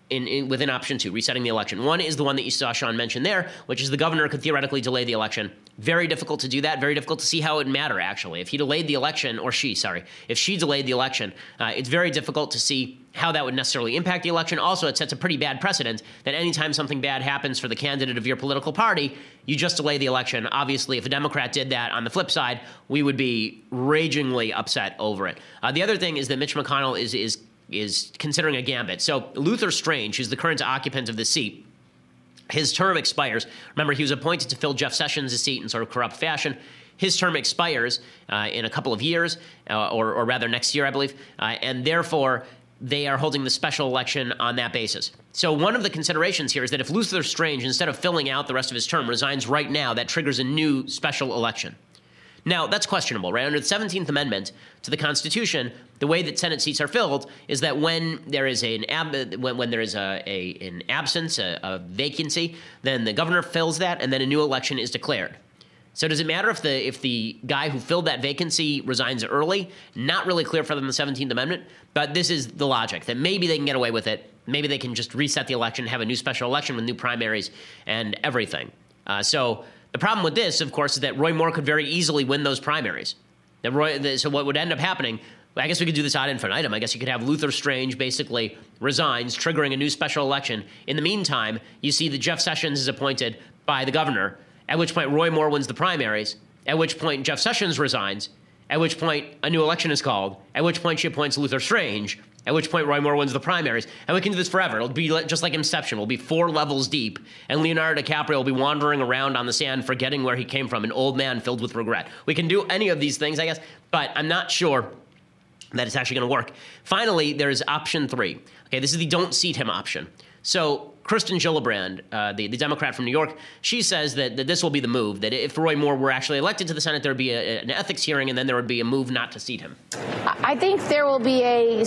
D: In, in, within option two, resetting the election. One is the one that you saw Sean mention there, which is the governor could theoretically delay the election. Very difficult to do that. Very difficult to see how it would matter, actually. If he delayed the election, or she, sorry, if she delayed the election, uh, it's very difficult to see how that would necessarily impact the election. Also, it sets a pretty bad precedent that anytime something bad happens for the candidate of your political party, you just delay the election. Obviously, if a Democrat did that on the flip side, we would be ragingly upset over it. Uh, the other thing is that Mitch McConnell is is is considering a gambit. So Luther Strange, who's the current occupant of the seat, his term expires. Remember, he was appointed to fill Jeff Sessions' seat in sort of corrupt fashion. His term expires uh, in a couple of years, uh, or, or rather next year, I believe, uh, and therefore they are holding the special election on that basis. So one of the considerations here is that if Luther Strange, instead of filling out the rest of his term, resigns right now, that triggers a new special election. Now, that's questionable, right? Under the seventeenth Amendment to the Constitution, the way that Senate seats are filled is that when there is an ab- when, when there is a, a an absence, a, a vacancy, then the governor fills that, and then a new election is declared. So does it matter if the if the guy who filled that vacancy resigns early? Not really clear for them in the seventeenth Amendment, but this is the logic, that maybe they can get away with it. Maybe they can just reset the election, have a new special election with new primaries and everything. Uh, so... The problem with this, of course, is that Roy Moore could very easily win those primaries. That Roy, the, so what would end up happening, I guess we could do this ad infinitum. I guess you could have Luther Strange basically resigns, triggering a new special election. In the meantime, you see that Jeff Sessions is appointed by the governor, at which point Roy Moore wins the primaries, at which point Jeff Sessions resigns, at which point a new election is called, at which point she appoints Luther Strange, at which point Roy Moore wins the primaries. And we can do this forever. It'll be just like Inception. We'll be four levels deep, and Leonardo DiCaprio will be wandering around on the sand, forgetting where he came from, an old man filled with regret. We can do any of these things, I guess, but I'm not sure that it's actually going to work. Finally, there's option three. Okay, this is the don't seat him option. So Kirsten Gillibrand, uh, the, the Democrat from New York, she says that, that this will be the move, that if Roy Moore were actually elected to the Senate, there would be a, an ethics hearing, and then there would be a move not to seat him.
S: I think there will be a,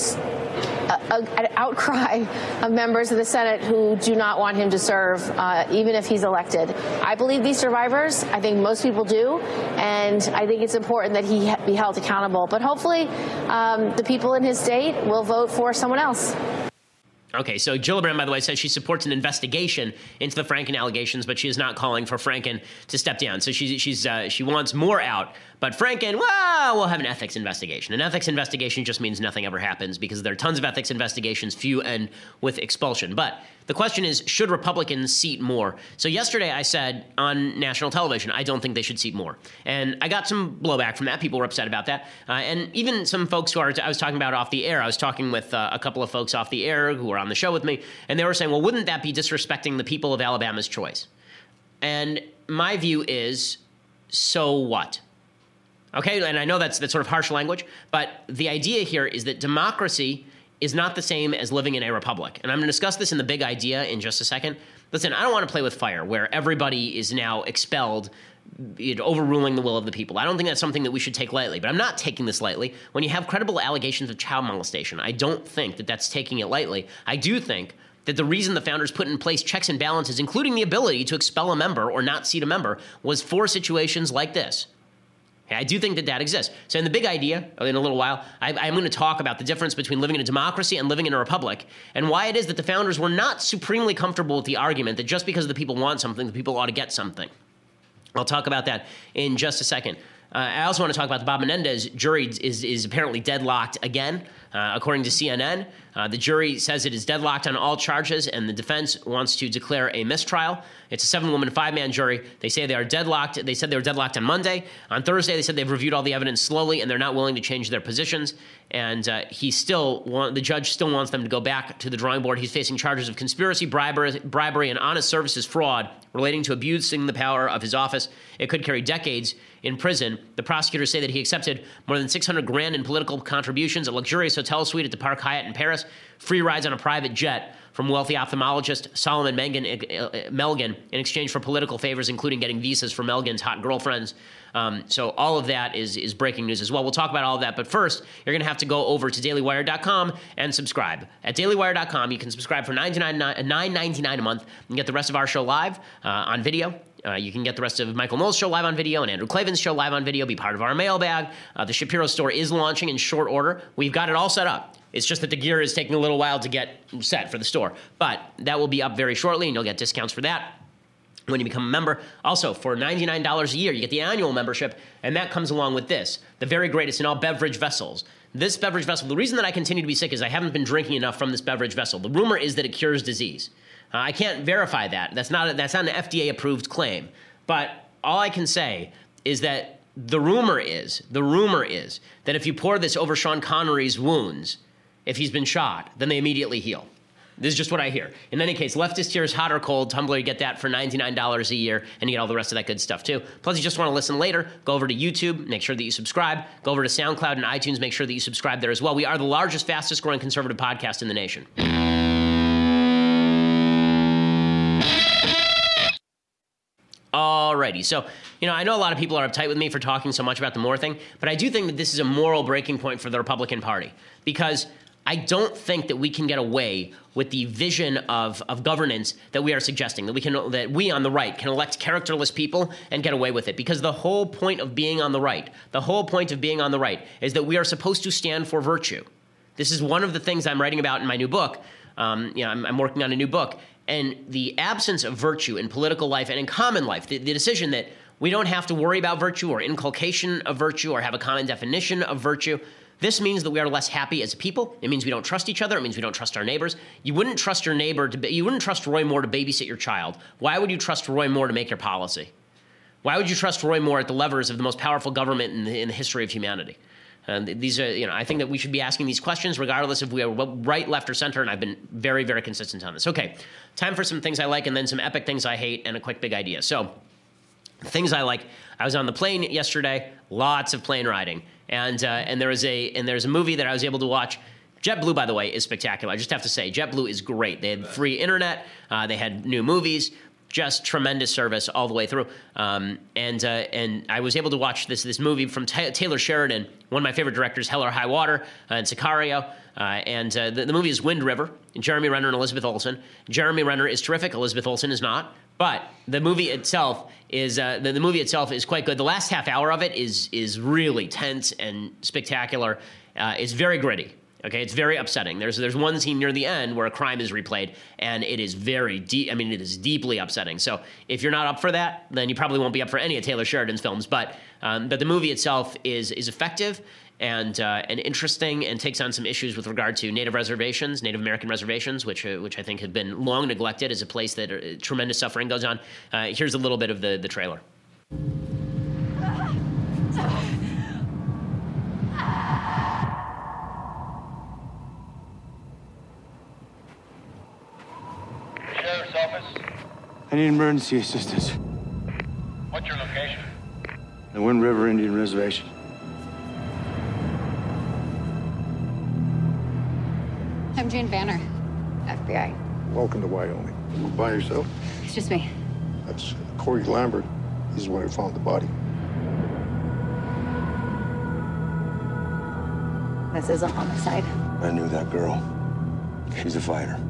S: a, an outcry of members of the Senate who do not want him to serve, uh, even if he's elected. I believe these survivors. I think most people do, and I think it's important that he be held accountable. But hopefully um, the people in his state will vote for someone else.
D: Okay, so Gillibrand, by the way, says she supports an investigation into the Franken allegations, but she is not calling for Franken to step down. So she's, she's, uh, she wants Moore out. But Franken, well, we'll have an ethics investigation. An ethics investigation just means nothing ever happens because there are tons of ethics investigations, few end with expulsion. But the question is, should Republicans seat Moore? So yesterday I said on national television, I don't think they should seat Moore. And I got some blowback from that. People were upset about that. Uh, and even some folks who are, I was talking about off the air, I was talking with uh, a couple of folks off the air who were on the show with me, and they were saying, well, wouldn't that be disrespecting the people of Alabama's choice? And my view is, so what? Okay, and I know that's that's sort of harsh language, but the idea here is that democracy is not the same as living in a republic. And I'm going to discuss this in the big idea in just a second. Listen, I don't want to play with fire where everybody is now expelled, overruling the will of the people. I don't think that's something that we should take lightly, but I'm not taking this lightly. When you have credible allegations of child molestation, I don't think that that's taking it lightly. I do think that the reason the founders put in place checks and balances, including the ability to expel a member or not seat a member, was for situations like this. I do think that that exists. So in the big idea, in a little while, I, I'm going to talk about the difference between living in a democracy and living in a republic, and why it is that the founders were not supremely comfortable with the argument that just because the people want something, the people ought to get something. I'll talk about that in just a second. Uh, I also want to talk about the Bob Menendez jury is, is apparently deadlocked again. Uh, according to C N N, uh, the jury says it is deadlocked on all charges, and the defense wants to declare a mistrial. It's a seven-woman, five-man jury. They say they are deadlocked. They said they were deadlocked on Monday. On Thursday, they said they've reviewed all the evidence slowly, and they're not willing to change their positions. And uh, he still want, the judge still wants them to go back to the drawing board. He's facing charges of conspiracy, bribery, bribery, and honest services fraud relating to abusing the power of his office. It could carry decades in prison. The prosecutors say that he accepted more than six hundred grand in political contributions, a luxurious hotel suite at the Park Hyatt in Paris, free rides on a private jet from wealthy ophthalmologist Solomon Melgen in exchange for political favors, including getting visas for Melgen's hot girlfriends. Um, so all of that is is breaking news as well. We'll talk about all of that. But first, you're going to have to go over to daily wire dot com and subscribe. At daily wire dot com, you can subscribe for nine ninety-nine a month and get the rest of our show live uh, on video. Uh, you can get the rest of Michael Knowles' show live on video and Andrew Klavan's show live on video, be part of our mailbag. Uh, the Shapiro store is launching in short order. We've got it all set up. It's just that the gear is taking a little while to get set for the store. But that will be up very shortly, and you'll get discounts for that when you become a member. Also, for ninety-nine dollars a year, you get the annual membership, and that comes along with this, the very greatest in all beverage vessels. This beverage vessel, the reason that I continue to be sick is I haven't been drinking enough from this beverage vessel. The rumor is that it cures disease. Uh, I can't verify that. That's not, a, that's not an F D A-approved claim. But all I can say is that the rumor is, the rumor is that if you pour this over Sean Connery's wounds, if he's been shot, then they immediately heal. This is just what I hear. In any case, Leftist Tears, Hot or Cold, Tumblr, you get that for ninety-nine dollars a year, and you get all the rest of that good stuff, too. Plus, you just want to listen later, go over to YouTube, make sure that you subscribe. Go over to SoundCloud and iTunes, make sure that you subscribe there as well. We are the largest, fastest-growing conservative podcast in the nation. Alrighty, so, you know, I know a lot of people are uptight with me for talking so much about the Moore thing, but I do think that this is a moral breaking point for the Republican Party, because I don't think that we can get away with the vision of, of governance that we are suggesting, that we can, that we on the right can elect characterless people and get away with it. Because the whole point of being on the right, the whole point of being on the right is that we are supposed to stand for virtue. This is one of the things I'm writing about in my new book. Um, you know, I'm, I'm working on a new book. And the absence of virtue in political life and in common life, the, the decision that we don't have to worry about virtue or inculcation of virtue or have a common definition of virtue, this means that we are less happy as a people. It means we don't trust each other. It means we don't trust our neighbors. You wouldn't trust your neighbor to, you wouldn't trust Roy Moore to babysit your child. Why would you trust Roy Moore to make your policy? Why would you trust Roy Moore at the levers of the most powerful government in the, in the history of humanity? And these are, you know, I think that we should be asking these questions regardless if we are right, left, or center, and I've been very, very consistent on this. Okay, time for some things I like and then some epic things I hate and a quick big idea. So, things I like. I was on the plane yesterday, lots of plane riding. And uh, and there is a and there's a movie that I was able to watch. JetBlue, by the way, is spectacular. I just have to say, JetBlue is great. They had free internet. Uh, they had new movies. Just tremendous service all the way through. Um, and uh, and I was able to watch this this movie from Ta- Taylor Sheridan, one of my favorite directors, Hell or High Water, uh, and Sicario. Uh, and uh, the, the movie is Wind River. Jeremy Renner and Elizabeth Olsen. Jeremy Renner is terrific. Elizabeth Olsen is not. But the movie itself is uh, the, the movie itself is quite good. The last half hour of it is is really tense and spectacular. Uh, it's very gritty. Okay, it's very upsetting. There's there's one scene near the end where a crime is replayed, and it is very deep. I mean, it is deeply upsetting. So if you're not up for that, then you probably won't be up for any of Taylor Sheridan's films. But um, but the movie itself is is effective and uh, and interesting, and takes on some issues with regard to Native reservations, Native American reservations, which uh, which I think have been long neglected as a place that uh, tremendous suffering goes on. Uh, here's a little bit of the the trailer.
T: Sheriff's office.
U: I need emergency assistance.
T: What's your location?
U: The Wind River Indian Reservation.
V: I'm Jane Vanner, F B I.
W: Welcome to Wyoming. You by yourself?
V: It's just me.
W: That's Corey Lambert. He's the one who found the body.
V: This is a homicide.
U: I knew that girl. She's a fighter.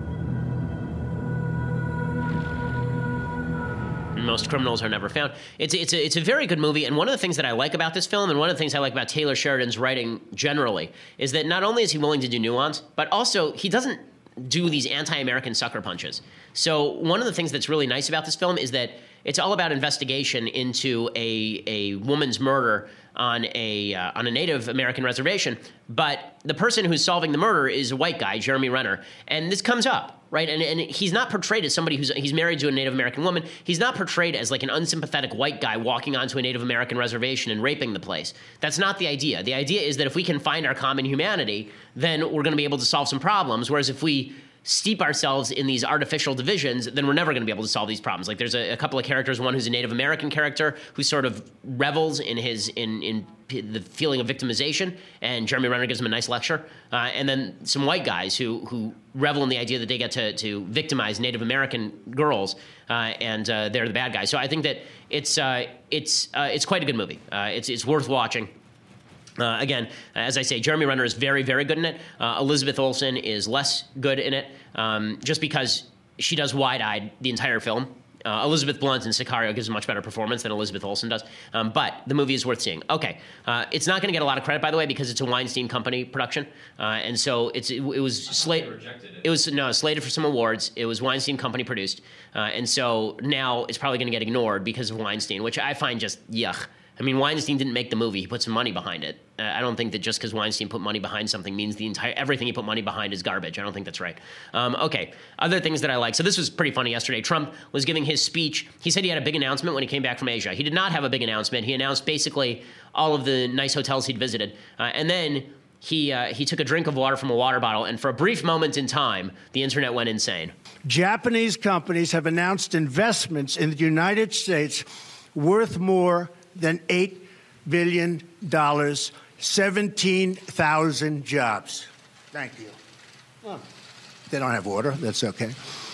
D: Most criminals are never found. It's it's a, it's a very good movie, and one of the things that I like about this film, and one of the things I like about Taylor Sheridan's writing generally, is that not only is he willing to do nuance, but also he doesn't do these anti-American sucker punches. So one of the things that's really nice about this film is that it's all about investigation into a a woman's murder on a uh, on a Native American reservation, but the person who's solving the murder is a white guy, Jeremy Renner, and this comes up, right? And and he's not portrayed as somebody who's he's married to a Native American woman. He's not portrayed as like an unsympathetic white guy walking onto a Native American reservation and raping the place. That's not the idea. The idea is that if we can find our common humanity, then we're going to be able to solve some problems. Whereas if we steep ourselves in these artificial divisions, then we're never going to be able to solve these problems. Like there's a, a couple of characters, one who's a Native American character who sort of revels in his in in the feeling of victimization, and Jeremy Renner gives him a nice lecture. Uh, and then some white guys who who revel in the idea that they get to to victimize Native American girls, uh, and uh, they're the bad guys. So I think that it's uh, it's uh, it's quite a good movie. Uh, it's it's worth watching. Uh, again, as I say, Jeremy Renner is very, very good in it. Uh, Elizabeth Olsen is less good in it, um, just because she does wide-eyed the entire film. Uh, Elizabeth Blunt in Sicario gives a much better performance than Elizabeth Olsen does. Um, but the movie is worth seeing. Okay. Uh, it's not going to get a lot of credit, by the way, because it's a Weinstein Company production. Uh, and so it's it, it was slated. It. it was no slated for some awards. It was Weinstein Company produced. Uh, and so now it's probably going to get ignored because of Weinstein, which I find just yuck. I mean, Weinstein didn't make the movie. He put some money behind it. Uh, I don't think that just because Weinstein put money behind something means the entire everything he put money behind is garbage. I don't think that's right. Um, okay, other things that I like. So this was pretty funny yesterday. Trump was giving his speech. He said he had a big announcement when he came back from Asia. He did not have a big announcement. He announced basically all of the nice hotels he'd visited. Uh, and then he, uh, he took a drink of water from a water bottle. And for a brief moment in time, the internet went insane.
A: Japanese companies have announced investments in the United States worth more than eight billion dollars, seventeen thousand jobs. Thank you. Oh. They don't have water. That's okay.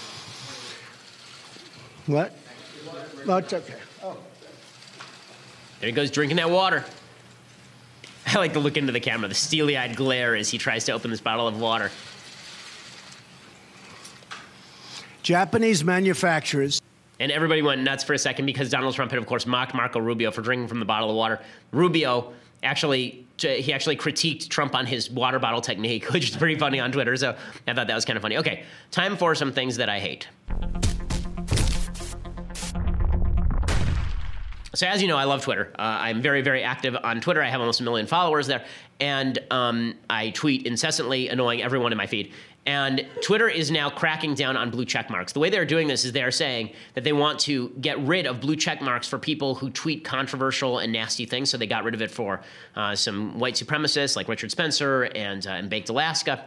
A: What? No, it's okay. Oh.
D: There he goes, drinking that water. I like to look into the camera, the steely-eyed glare as he tries to open this bottle of water.
A: Japanese manufacturers.
D: And everybody went nuts for a second because Donald Trump had, of course, mocked Marco Rubio for drinking from the bottle of water. Rubio actually, he actually critiqued Trump on his water bottle technique, which is pretty funny on Twitter. So I thought that was kind of funny. Okay, time for some things that I hate. So as you know, I love Twitter. Uh, I'm very, very active on Twitter. I have almost a million followers there. And um, I tweet incessantly, annoying everyone in my feed. And Twitter is now cracking down on blue check marks. The way they're doing this is they're saying that they want to get rid of blue check marks for people who tweet controversial and nasty things. So they got rid of it for uh, some white supremacists like Richard Spencer and, uh, and Baked Alaska.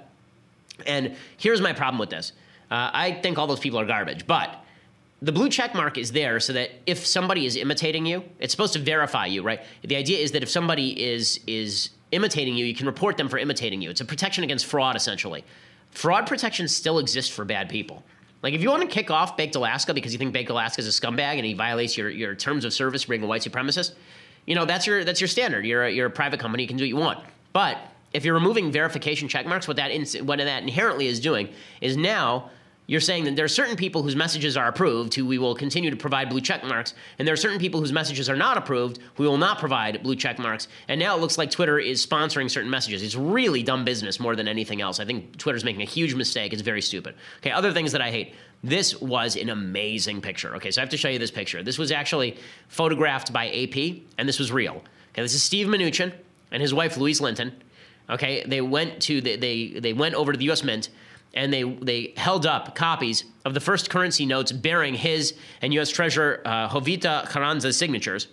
D: And here's my problem with this. Uh, I think all those people are garbage, but the blue check mark is there so that if somebody is imitating you, it's supposed to verify you, right? The idea is that if somebody is is imitating you, you can report them for imitating you. It's a protection against fraud, essentially. Fraud protections still exist for bad people. Like, if you want to kick off Baked Alaska because you think Baked Alaska is a scumbag and he violates your, your terms of service for being a white supremacist, you know, that's your that's your standard. You're a, you're a private company. You can do what you want. But if you're removing verification check marks, what that, ins- what that inherently is doing is now you're saying that there are certain people whose messages are approved who we will continue to provide blue check marks, and there are certain people whose messages are not approved who we will not provide blue check marks. And now it looks like Twitter is sponsoring certain messages. It's really dumb business more than anything else. I think Twitter's making a huge mistake. It's very stupid. Okay, other things that I hate. This was an amazing picture. Okay, so I have to show you this picture. This was actually photographed by A P, and this was real. Okay, this is Steve Mnuchin and his wife Louise Linton. Okay, they went to the, they they went over to the U S Mint. And they they held up copies of the first currency notes bearing his and U S Treasurer uh, Jovita Carranza's signatures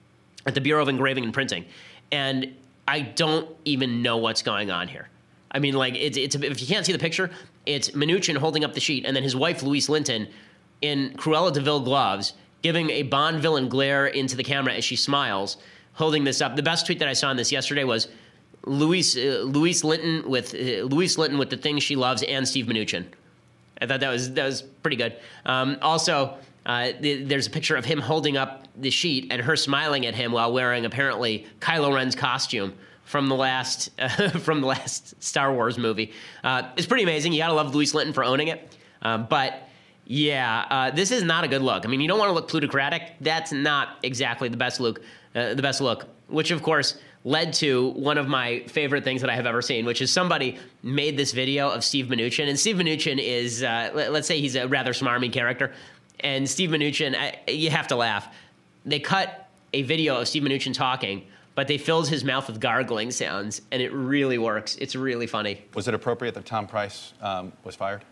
D: at the Bureau of Engraving and Printing. And I don't even know what's going on here. I mean, like, it's, it's if you can't see the picture, it's Mnuchin holding up the sheet, and then his wife, Louise Linton, in Cruella de Vil gloves, giving a Bond villain glare into the camera as she smiles, holding this up. The best tweet that I saw on this yesterday was Louise uh, Louise Linton with uh, Louise Linton with the things she loves and Steve Mnuchin. I thought that was that was pretty good. Um, also, uh, th- there's a picture of him holding up the sheet and her smiling at him while wearing apparently Kylo Ren's costume from the last uh, from the last Star Wars movie. Uh, it's pretty amazing. You gotta love Louise Linton for owning it. Um, but yeah, uh, this is not a good look. I mean, you don't want to look plutocratic. That's not exactly the best look. Uh, the best look, which of course led to one of my favorite things that I have ever seen, which is somebody made this video of Steve Mnuchin. And Steve Mnuchin is, uh, let's say he's a rather smarmy character. And Steve Mnuchin, I, you have to laugh. They cut a video of Steve Mnuchin talking, but they filled his mouth with gargling sounds, and it really works. It's really funny.
B: Was it appropriate that Tom Price um, was fired?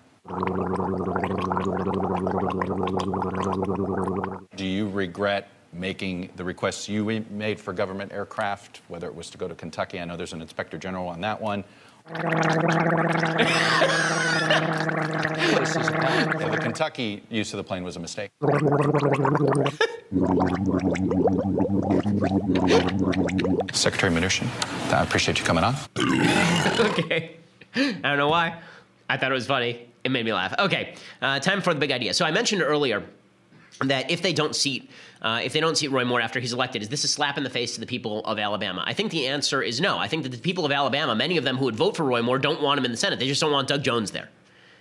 B: Do you regret making the requests you made for government aircraft, whether it was to go to Kentucky? I know there's an inspector general on that one. So the Kentucky use of the plane was a mistake. Secretary Mnuchin, I appreciate you coming on.
D: Okay. I don't know why. I thought it was funny. It made me laugh. Okay, uh, time for the big idea. So I mentioned earlier that if they don't seat, uh, if they don't seat Roy Moore after he's elected, is this a slap in the face to the people of Alabama? I think the answer is no. I think that the people of Alabama, many of them who would vote for Roy Moore, don't want him in the Senate. They just don't want Doug Jones there.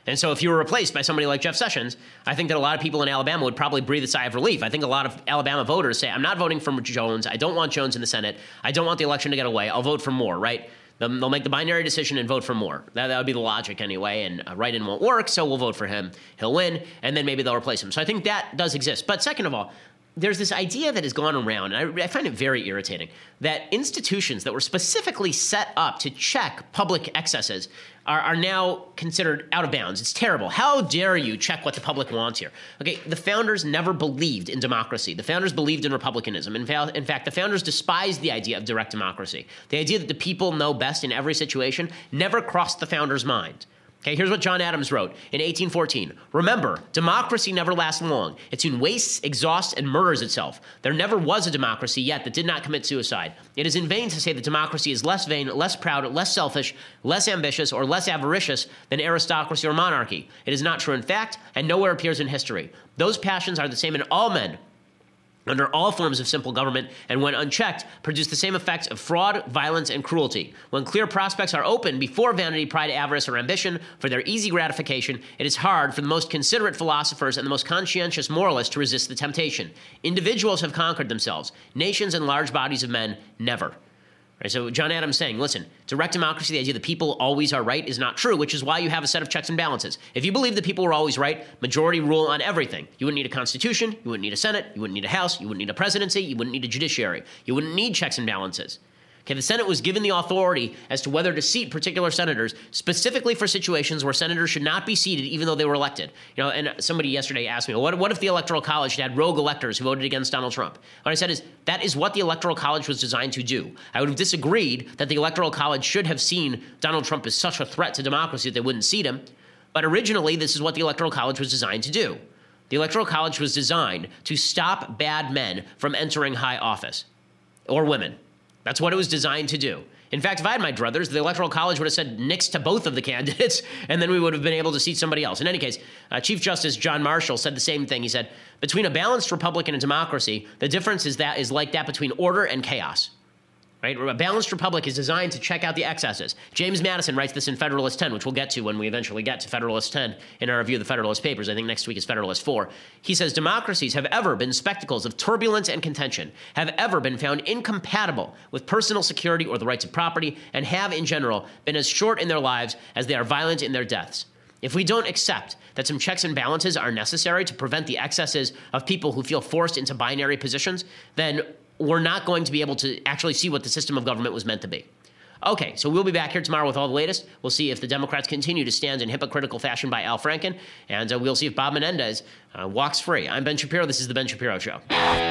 D: And so if you were replaced by somebody like Jeff Sessions, I think that a lot of people in Alabama would probably breathe a sigh of relief. I think a lot of Alabama voters say, I'm not voting for Jones. I don't want Jones in the Senate. I don't want the election to get away. I'll vote for Moore, right? They'll make the binary decision and vote for Moore. That, that would be the logic anyway, and uh, write-in won't work, so we'll vote for him. He'll win, and then maybe they'll replace him. So I think that does exist. But second of all, there's this idea that has gone around, and I, I find it very irritating, that institutions that were specifically set up to check public excesses are, are now considered out of bounds. It's terrible. How dare you check what the public wants here? Okay, the founders never believed in democracy. The founders believed in republicanism. In, fa- in fact, the founders despised the idea of direct democracy. The idea that the people know best in every situation never crossed the founders' mind. Okay, here's what John Adams wrote in eighteen fourteen. Remember, democracy never lasts long. It soon wastes, exhausts, and murders itself. There never was a democracy yet that did not commit suicide. It is in vain to say that democracy is less vain, less proud, less selfish, less ambitious, or less avaricious than aristocracy or monarchy. It is not true in fact, and nowhere appears in history. Those passions are the same in all men, under all forms of simple government, and when unchecked, produce the same effects of fraud, violence, and cruelty. When clear prospects are open before vanity, pride, avarice, or ambition for their easy gratification, it is hard for the most considerate philosophers and the most conscientious moralists to resist the temptation. Individuals have conquered themselves. Nations and large bodies of men, never. Right, so John Adams saying, listen, direct democracy, the idea that people always are right, is not true, which is why you have a set of checks and balances. If you believe that people were always right, majority rule on everything. You wouldn't need a constitution, you wouldn't need a Senate, you wouldn't need a House, you wouldn't need a presidency, you wouldn't need a judiciary. You wouldn't need checks and balances. Okay, the Senate was given the authority as to whether to seat particular senators, specifically for situations where senators should not be seated even though they were elected. You know, and somebody yesterday asked me, well, what, what if the Electoral College had rogue electors who voted against Donald Trump? What I said is, that is what the Electoral College was designed to do. I would have disagreed that the Electoral College should have seen Donald Trump as such a threat to democracy that they wouldn't seat him. But originally, this is what the Electoral College was designed to do. The Electoral College was designed to stop bad men from entering high office, or women. That's what it was designed to do. In fact, if I had my druthers, the Electoral College would have said nix to both of the candidates, and then we would have been able to seat somebody else. In any case, uh, Chief Justice John Marshall said the same thing. He said, between a balanced republic and a democracy, the difference is that is like that between order and chaos. Right? A balanced republic is designed to check out the excesses. James Madison writes this in Federalist ten, which we'll get to when we eventually get to Federalist ten in our review of the Federalist Papers. I think next week is Federalist four. He says, democracies have ever been spectacles of turbulence and contention, have ever been found incompatible with personal security or the rights of property, and have, in general, been as short in their lives as they are violent in their deaths. If we don't accept that some checks and balances are necessary to prevent the excesses of people who feel forced into binary positions, then we're not going to be able to actually see what the system of government was meant to be. Okay, so we'll be back here tomorrow with all the latest. We'll see if the Democrats continue to stand in hypocritical fashion by Al Franken, and uh, we'll see if Bob Menendez uh, walks free. I'm Ben Shapiro. This is The Ben Shapiro Show.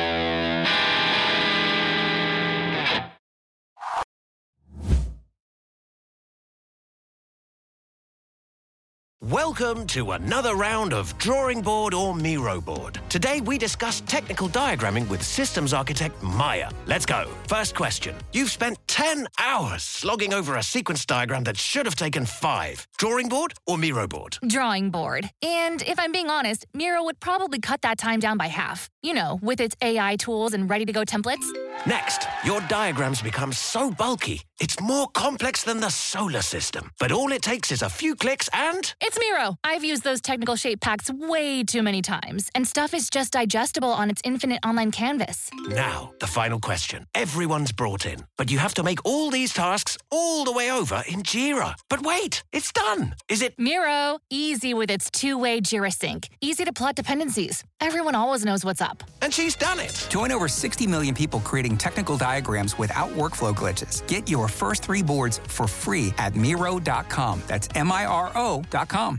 C: Welcome to another round of Drawing Board or Miro Board. Today we discuss technical diagramming with systems architect Maya. Let's go. First question. You've spent ten hours slogging over a sequence diagram that should have taken five. Drawing board or Miro board?
E: Drawing board. And if I'm being honest, Miro would probably cut that time down by half. You know, with its A I tools and ready-to-go templates.
C: Next, your diagrams become so bulky, it's more complex than the solar system. But all it takes is a few clicks and...
E: It's Miro. I've used those technical shape packs way too many times, and stuff is just digestible on its infinite online canvas.
C: Now, the final question. Everyone's brought in, but you have to make all these tasks all the way over in Jira. But wait, it's done. Is it...
E: Miro. Easy with its two-way Jira sync. Easy to plot dependencies. Everyone always knows what's up.
C: And she's done it.
F: Join over sixty million people creating technical diagrams without workflow glitches. Get your first three boards for free at Miro dot com. That's M I R O dot com.